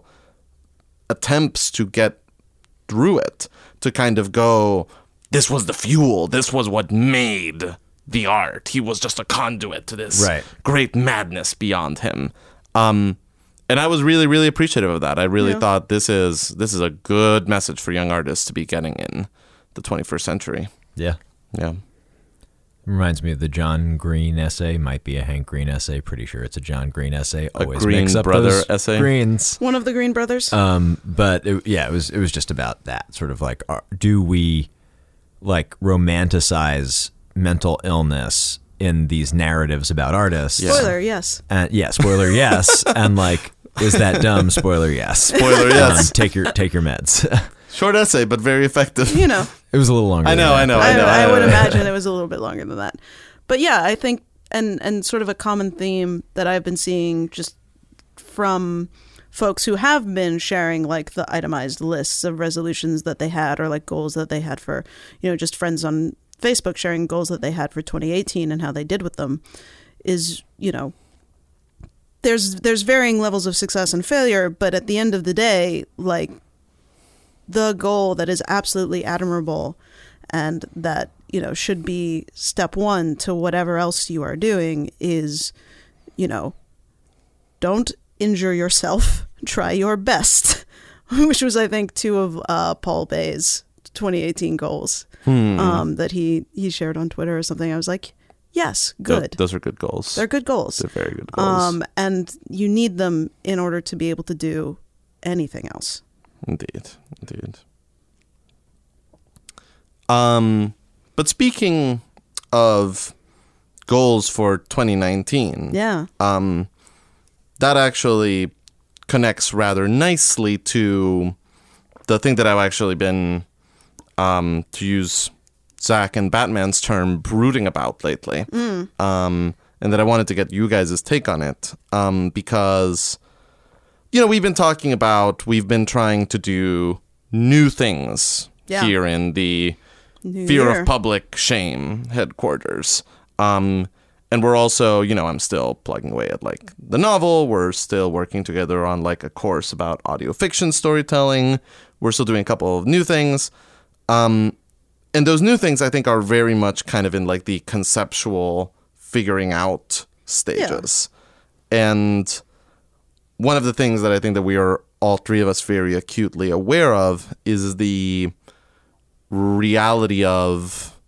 attempts to get through it, to kind of go, this was the fuel, this was what made the art. He was just a conduit to this Right. great madness beyond him. Um, and I was really, really appreciative of that. I really Yeah. thought this is this is a good message for young artists to be getting in the twenty-first century. Yeah. Yeah. Reminds me of the John Green essay. Might be a Hank Green essay. Pretty sure it's a John Green essay. Always Green mix up brother those essay? Greens. One of the Green brothers. Um, but it, yeah, it was it was just about that sort of like, are, do we like romanticize mental illness in these narratives about artists? Yeah. Spoiler, yes. And yeah, spoiler, yes. And like, is that dumb? Spoiler, yes. Spoiler, yes. Um, take your take your meds. Short essay, but very effective. You know. It was a little longer. I know, than that. I know, I, I would I- imagine it was a little bit longer than that. But yeah, I think, and and sort of a common theme that I've been seeing just from folks who have been sharing like the itemized lists of resolutions that they had, or like goals that they had for, you know, just friends on Facebook sharing goals that they had for twenty eighteen and how they did with them, is, you know, there's there's varying levels of success and failure, but at the end of the day, like, the goal that is absolutely admirable and that, you know, should be step one to whatever else you are doing is, you know, don't injure yourself, try your best, which was, I think, two of uh, Paul Bay's twenty eighteen goals Hmm. um, that he, he shared on Twitter or something. I was like, Yes, Tho- good. those are good goals. They're good goals. They're very good goals. Um, and you need them in order to be able to do anything else. Indeed, indeed. Um, but speaking of goals for twenty nineteen, Yeah. um, that actually connects rather nicely to the thing that I've actually been, um, to use Zach and Batman's term, brooding about lately. Mm. Um, and that I wanted to get you guys' take on it. Um, because, you know, we've been talking about, we've been trying to do new things Yeah. here in the New Fear Year. of Public Shame headquarters. Um, and we're also, you know, I'm still plugging away at like the novel. We're still working together on like a course about audio fiction storytelling. We're still doing a couple of new things. Um, and those new things I think are very much kind of in like the conceptual figuring out stages. And one of the things that I think that we are all three of us very acutely aware of is the reality of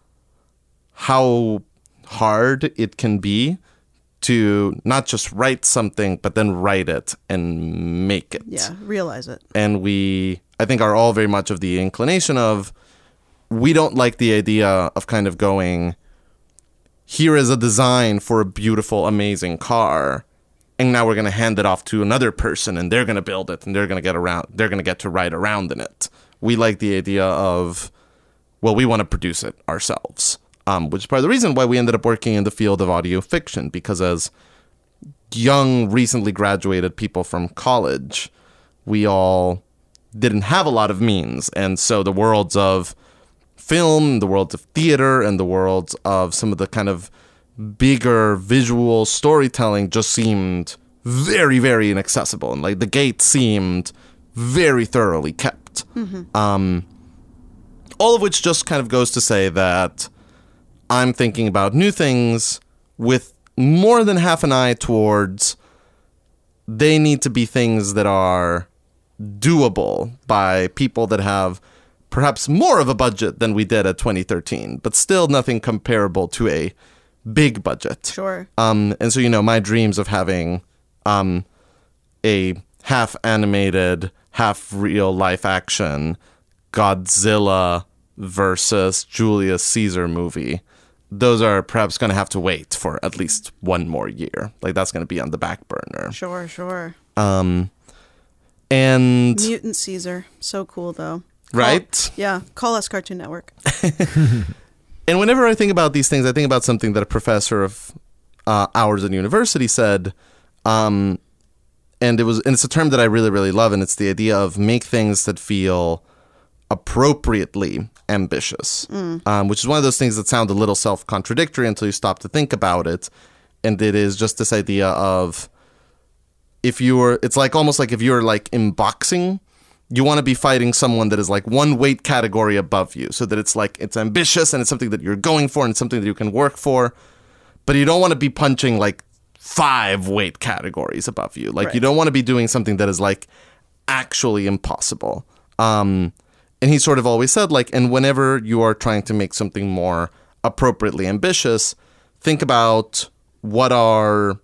how hard it can be to not just write something, but then write it and make it. Yeah, realize it. And we, I think, are all very much of the inclination of, we don't like the idea of kind of going, here is a design for a beautiful, amazing car, and now we're going to hand it off to another person, and they're going to build it, and they're going to get around, they're going to get to ride around in it. We like the idea of, well, we want to produce it ourselves, um, which is part of the reason why we ended up working in the field of audio fiction, because as young, recently graduated people from college, we all didn't have a lot of means, and so the worlds of film, the worlds of theater, and the worlds of some of the kind of bigger visual storytelling just seemed very, very inaccessible. And like the gate seemed very thoroughly kept. Mm-hmm. Um, all of which just kind of goes to say that I'm thinking about new things with more than half an eye towards they need to be things that are doable by people that have perhaps more of a budget than we did at twenty thirteen, but still nothing comparable to a big budget. Sure. Um, and so, you know, my dreams of having um, a half animated, half real life action Godzilla versus Julius Caesar movie, those are perhaps going to have to wait for at least one more year. Like that's going to be on the back burner. Sure, sure. Um, and Mutant Caesar. So cool, though. right? Call, yeah, call us Cartoon Network. And whenever I think about these things, I think about something that a professor of uh, ours at university said, um, and it was, and it's a term that I really, really love, and it's the idea of make things that feel appropriately ambitious, mm. um, which is one of those things that sound a little self-contradictory until you stop to think about it. And it is just this idea of if you were, it's like almost like if you're like in boxing, you want to be fighting someone that is like one weight category above you, so that it's like, it's ambitious and it's something that you're going for and it's something that you can work for, but you don't want to be punching like five weight categories above you. Like right. You don't want to be doing something that is like actually impossible. Um, and he sort of always said like, and whenever you are trying to make something more appropriately ambitious, think about what are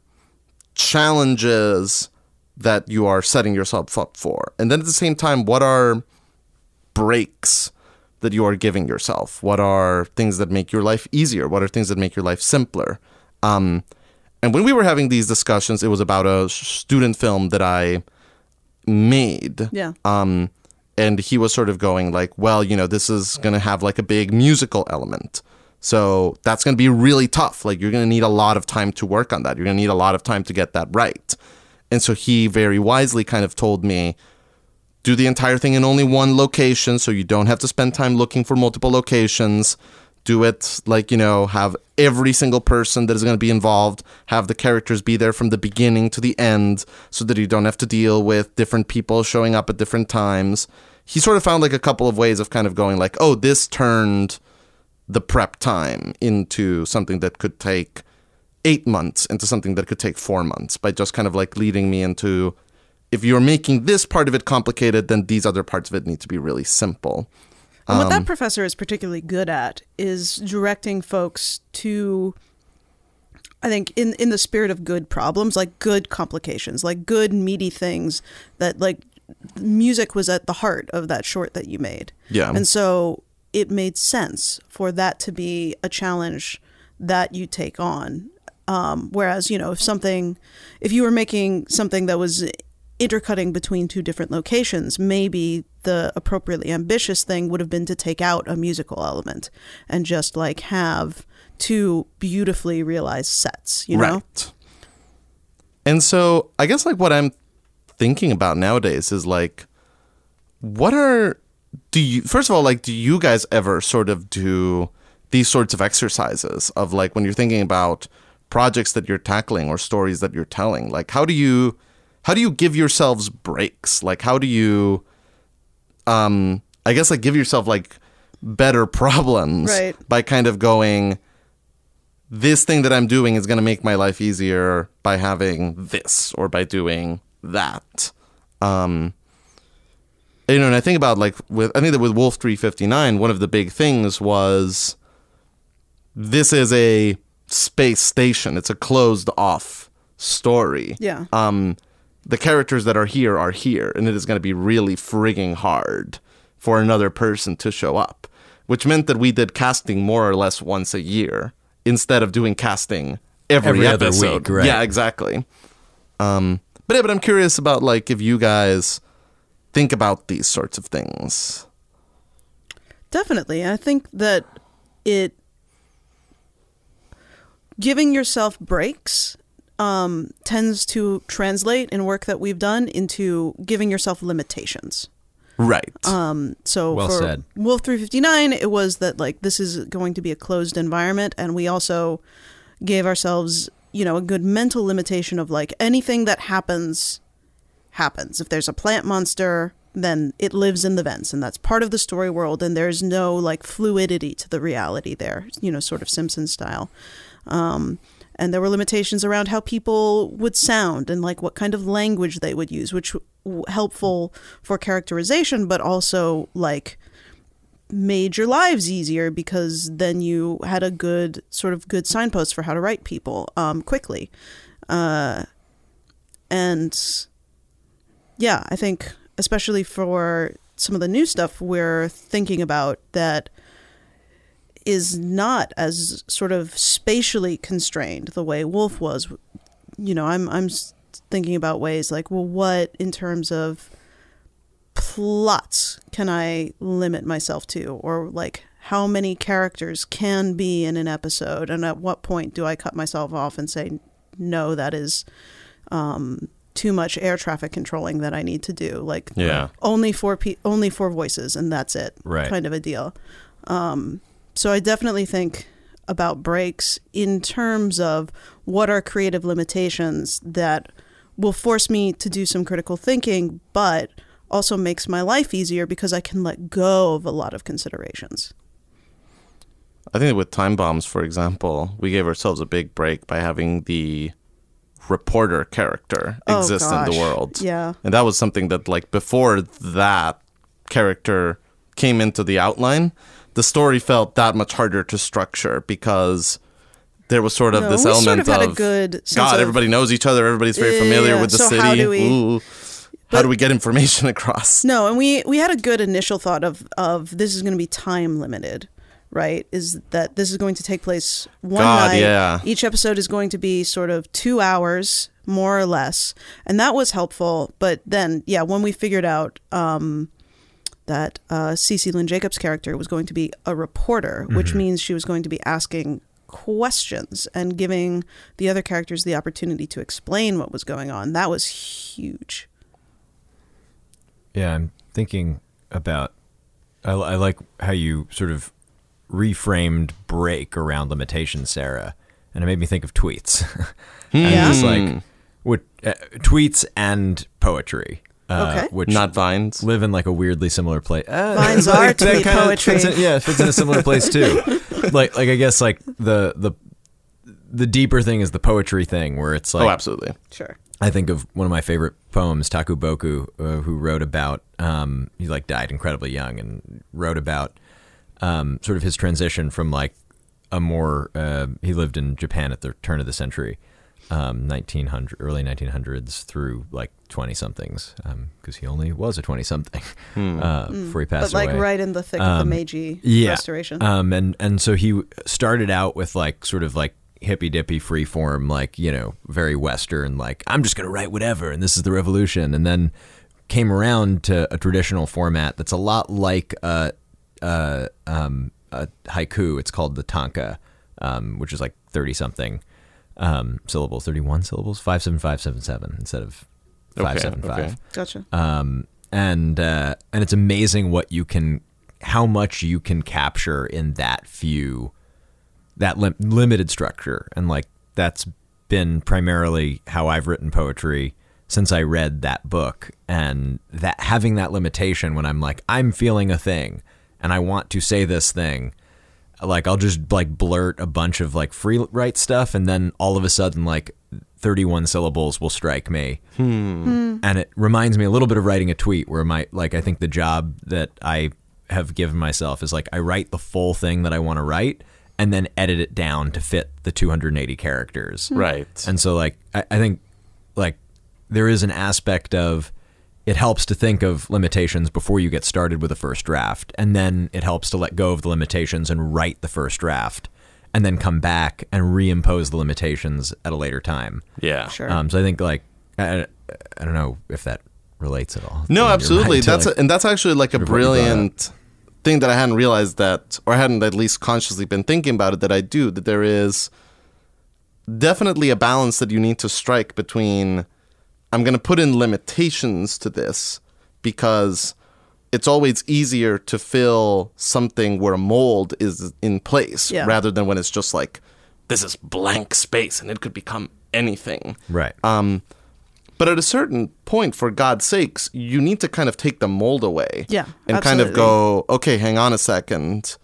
challenges that you are setting yourself up for. And then at the same time, what are breaks that you are giving yourself? What are things that make your life easier? What are things that make your life simpler? Um, and when we were having these discussions, it was about a student film that I made. Yeah. Um, and he was sort of going like, well, you know, this is going to have like a big musical element. So that's going to be really tough. Like you're going to need a lot of time to work on that. You're going to need a lot of time to get that right. And so he very wisely kind of told me, do the entire thing in only one location so you don't have to spend time looking for multiple locations. Do it like, you know, have every single person that is going to be involved, have the characters be there from the beginning to the end so that you don't have to deal with different people showing up at different times. He sort of found like a couple of ways of kind of going like, oh, this turned the prep time into something that could take eight months into something that could take four months by just kind of like leading me into, if you're making this part of it complicated, then these other parts of it need to be really simple. And what Um, that professor is particularly good at is directing folks to I think in, in the spirit of good problems, like good complications, like good meaty things that like music was at the heart of that short that you made. Yeah. And so it made sense for that to be a challenge that you take on. Um, whereas, you know, if something, if you were making something that was intercutting between two different locations, maybe the appropriately ambitious thing would have been to take out a musical element and just like have two beautifully realized sets, you know? Right. And so I guess like what I'm thinking about nowadays is like, what are, do you, first of all, like, do you guys ever sort of do these sorts of exercises of like when you're thinking about projects that you're tackling or stories that you're telling, like how do you, how do you give yourselves breaks? Like how do you, um, I guess like give yourself like better problems right. by kind of going, this thing that I'm doing is going to make my life easier by having this or by doing that. Um, you know, and I think about like with, I think that with Wolf three fifty-nine, one of the big things was this is a space station. It's a closed off story. Yeah. Um, the characters that are here are here, and it is going to be really frigging hard for another person to show up, which meant that we did casting more or less once a year instead of doing casting every, Every other episode. week, right. Yeah, exactly. Um, but yeah, but I'm curious about like if you guys think about these sorts of things. Definitely. I think that it giving yourself breaks um, tends to translate in work that we've done into giving yourself limitations. Right. Um, so Well for said. Wolf three fifty-nine, it was that like this is going to be a closed environment, and we also gave ourselves, you know, a good mental limitation of like anything that happens happens. If there's a plant monster, then it lives in the vents, and that's part of the story world, and there's no like fluidity to the reality there, you know, sort of Simpsons style. Um, and there were limitations around how people would sound and like what kind of language they would use, which w- helpful for characterization, but also like made your lives easier because then you had a good sort of good signpost for how to write people um, quickly. Uh, and yeah, I think especially for some of the new stuff we're thinking about that is not as sort of spatially constrained the way Wolf was. You know, I'm I'm thinking about ways like, well, what in terms of plots can I limit myself to, or like how many characters can be in an episode, and at what point do I cut myself off and say, no, that is um, too much air traffic controlling that I need to do. Like, Yeah. only four pe- only four voices, and that's it, Right. kind of a deal. Um, so I definitely think about breaks in terms of what are creative limitations that will force me to do some critical thinking, but also makes my life easier because I can let go of a lot of considerations. I think with Time Bombs, for example, we gave ourselves a big break by having the reporter character Oh, exist in the gosh. world. Yeah. And that was something that, like, before that character came into the outline, the story felt that much harder to structure because there was sort of No, this we element sort of had of, a good sense God, of- everybody knows each other, everybody's very familiar Yeah, with the so city. how do we- Ooh, how do we get information across? No, and we we had a good initial thought of of this is going to be time limited, right? Is that this is going to take place one God, night. yeah. Each episode is going to be sort of two hours, more or less, and that was helpful. But then, yeah, when we figured out um, that uh, Cece Lynn Jacobs' character was going to be a reporter, which means she was going to be asking questions and giving the other characters the opportunity to explain what was going on, that was huge. Yeah, I'm thinking about. I, I like how you sort of reframed break around limitations, Sarah, and it made me think of tweets. and Yeah? it's like what uh, tweets and poetry, uh, Okay. which Not Vines. live in like a weirdly similar place. Uh, Vines but are that tweet kinda poetry. fits in- yeah, it fits in a similar place too. like, like I guess like the the the deeper thing is the poetry thing, where it's like Oh, absolutely. Sure. I think of one of my favorite poems, Taku Boku, uh, who wrote about, um, he like died incredibly young and wrote about um, sort of his transition from like a more uh, he lived in Japan at the turn of the century, um, nineteen hundred early nineteen hundreds through like twenty somethings, because um, he only was a twenty something Hmm. uh, before he passed But like away. right in the thick of Um, the Meiji yeah. restoration. Um, and and so he started out with like sort of like hippy dippy free form, like, you know, very Western, like I'm just gonna write whatever and this is the revolution, and then came around to a traditional format that's a lot like a, a, um, a haiku. It's called the tanka, um, which is like thirty something um, syllables, thirty-one syllables, five seven five seven seven instead of five seven five. okay. Gotcha. Um, and uh, and it's amazing what you can, how much you can capture in that few, that lim- limited structure, and like that's been primarily how I've written poetry since I read that book. And that having that limitation when I'm like I'm feeling a thing and I want to say this thing, like I'll just like blurt a bunch of like free write stuff, and then all of a sudden like thirty-one syllables will strike me. Hmm. And it reminds me a little bit of writing a tweet, where my, like, I think the job that I have given myself is like I write the full thing that I want to write and then edit it down to fit the two hundred eighty characters. Right. And so like I, I think like there is an aspect of it helps to think of limitations before you get started with a first draft, and then it helps to let go of the limitations and write the first draft, and then come back and reimpose the limitations at a later time. Yeah. Sure. Um, so I think like I, I don't know if that relates at all. No, You're absolutely. right to, That's like, a, and that's actually like a sort of what you brought brilliant thing that I hadn't realized that, or hadn't at least consciously been thinking about it, that I do, that there is definitely a balance that you need to strike between, I'm going to put in limitations to this because it's always easier to fill something where a mold is in place Yeah. rather than when it's just like, this is blank space and it could become anything. right. Um, but at a certain point, for God's sakes, you need to kind of take the mold away. Yeah, And kind of absolutely. go, okay, hang on a second.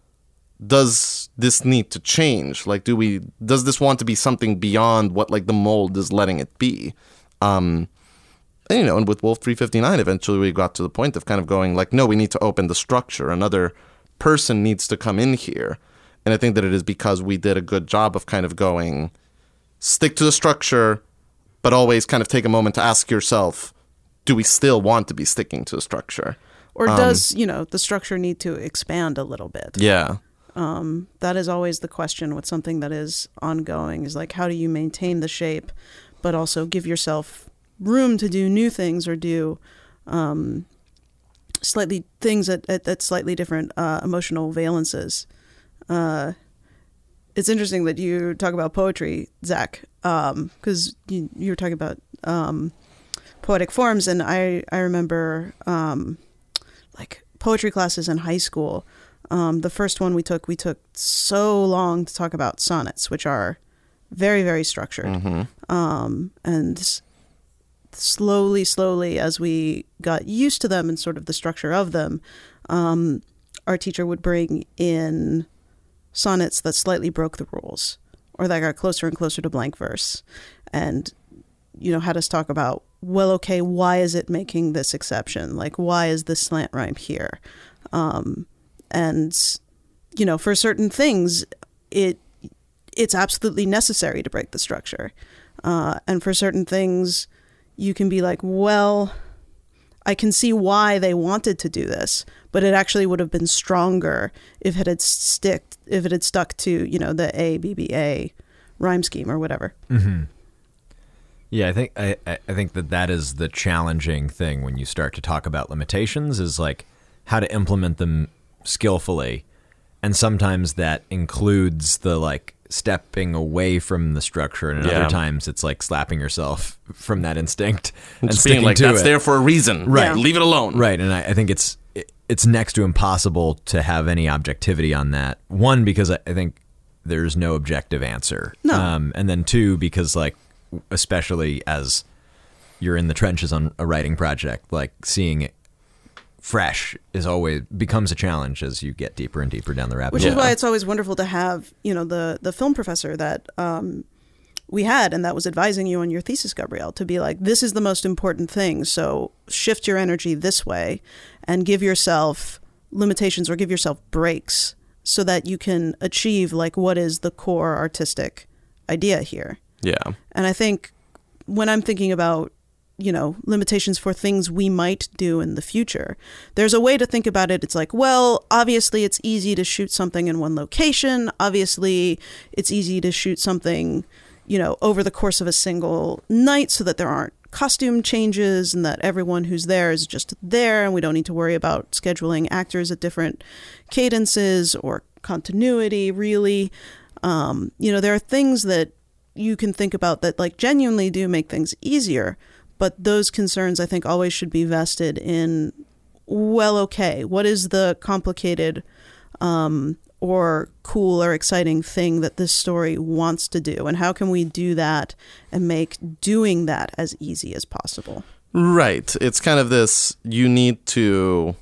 Does this need to change? Like, do we, does this want to be something beyond what like the mold is letting it be? Um, and, you know, and with Wolf three fifty-nine, eventually we got to the point of kind of going like, no, we need to open the structure. Another person needs to come in here. And I think that it is because we did a good job of kind of going, stick to the structure, but always kind of take a moment to ask yourself, do we still want to be sticking to the structure? Or Um, does, you know, the structure need to expand a little bit? Yeah. Um, that is always the question with something that is ongoing, is like, how do you maintain the shape, but also give yourself room to do new things or do um, slightly things at, at, at slightly different uh, emotional valences. Uh, it's interesting that you talk about poetry, Zach, because um, you, you were talking about um, poetic forms, and I, I remember um, like poetry classes in high school. Um, the first one we took, we took so long to talk about sonnets, which are very, very structured. Mm-hmm. Um, and slowly, slowly, as we got used to them and sort of the structure of them, um, our teacher would bring in sonnets that slightly broke the rules, or that got closer and closer to blank verse. And, you know, had us talk about, well, okay, why is it making this exception? Like, why is this slant rhyme here? Um, and, you know, for certain things, it it's absolutely necessary to break the structure. Uh, and for certain things, you can be like, well, I can see why they wanted to do this, but it actually would have been stronger if it had stick if it had stuck to, you know, the A B B A rhyme scheme or whatever. Mm-hmm. Yeah, I think I, I think that that is the challenging thing when you start to talk about limitations, is like how to implement them skillfully, and sometimes that includes the like stepping away from the structure, and Yeah. other times it's like slapping yourself from that instinct and Just being sticking like, to that's it. there for a reason. Right. Yeah. Leave it alone. Right, and I, I think it's it, it's next to impossible to have any objectivity on that. One, because I, I think there's no objective answer. No. Um, and then two, because like, especially as you're in the trenches on a writing project, like seeing it fresh is always becomes a challenge as you get deeper and deeper down the rabbit Which hole. is why it's always wonderful to have, you know, the the film professor that um, we had and that was advising you on your thesis, Gabrielle, to be like, this is the most important thing. So shift your energy this way and give yourself limitations or give yourself breaks so that you can achieve like what is the core artistic idea here. Yeah. And I think when I'm thinking about, you know, limitations for things we might do in the future, there's a way to think about it. It's like, well, obviously it's easy to shoot something in one location. Obviously it's easy to shoot something, you know, over the course of a single night so that there aren't costume changes and that everyone who's there is just there and we don't need to worry about scheduling actors at different cadences or continuity, really. Um, you know, there are things that you can think about that like genuinely do make things easier, but those concerns I think always should be vested in, well, okay, what is the complicated um, or cool or exciting thing that this story wants to do, and how can we do that and make doing that as easy as possible? Right. It's kind of this, you need to,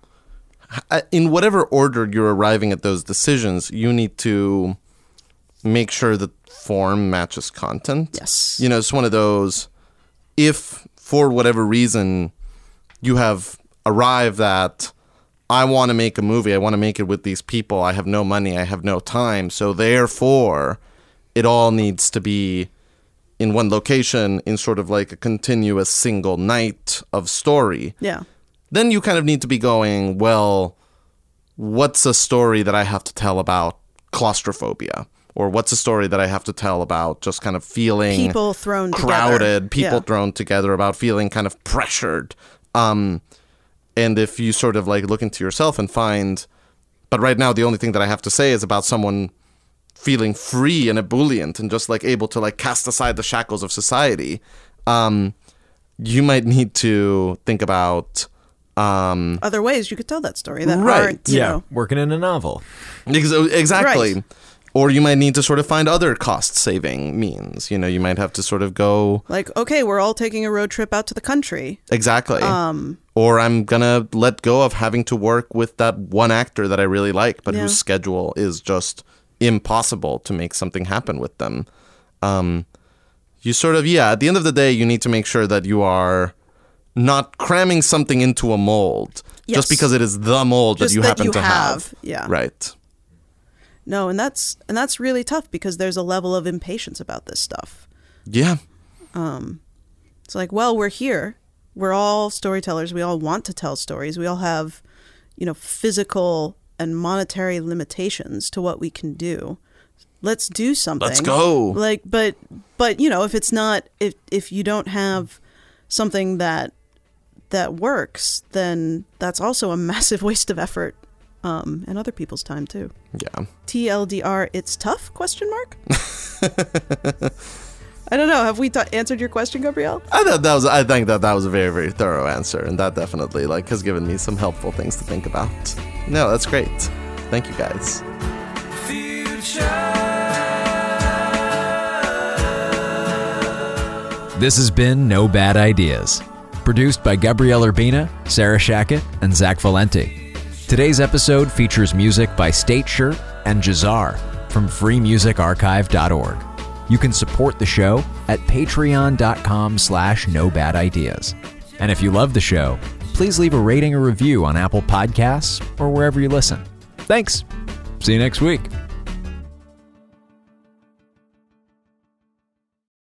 in whatever order you're arriving at those decisions, you need to make sure that form matches content. Yes. You know, it's one of those, if for whatever reason you have arrived at, I want to make a movie, I want to make it with these people, I have no money, I have no time, so therefore it all needs to be in one location in sort of like a continuous single night of story. Yeah. Then you kind of need to be going, well, what's a story that I have to tell about claustrophobia? Or what's a story that I have to tell about just kind of feeling people thrown crowded, together. people Yeah. thrown together, about feeling kind of pressured. Um, and if you sort of like look into yourself and find, but right now the only thing that I have to say is about someone feeling free and ebullient and just like able to like cast aside the shackles of society, um, you might need to think about um, other ways you could tell that story that Right. aren't, you Yeah, know, working in a novel. Ex- Exactly. Right. Or you might need to sort of find other cost-saving means. You know, you might have to sort of go... like, okay, we're all taking a road trip out to the country. Exactly. Um, or I'm going to let go of having to work with that one actor that I really like, but Yeah. whose schedule is just impossible to make something happen with them. Um, you sort of, yeah, at the end of the day, you need to make sure that you are not cramming something into a mold Yes. just because it is the mold Just that you that happen you to have, have. yeah. Right. No, and that's and that's really tough because there's a level of impatience about this stuff. Yeah. It's like, well, we're here. We're all storytellers. We all want to tell stories. We all have, you know, physical and monetary limitations to what we can do. Let's do something. Let's go. Like, but but you know, if it's not, if if you don't have something that that works, then that's also a massive waste of effort. Um, and other people's time too. Yeah. T L D R, it's tough? Question mark. I don't know. Have we t- answered your question, Gabrielle? I thought that was. I think that that was a very, very thorough answer, and that definitely like has given me some helpful things to think about. No, that's great. Thank you, guys. This has been No Bad Ideas, produced by Gabrielle Urbina, Sarah Shackett, and Zach Valenti. Today's episode features music by State Shirt and Jazar from free music archive dot org. You can support the show at patreon.com slash no bad ideas. And if you love the show, please leave a rating or review on Apple Podcasts or wherever you listen. Thanks. See you next week.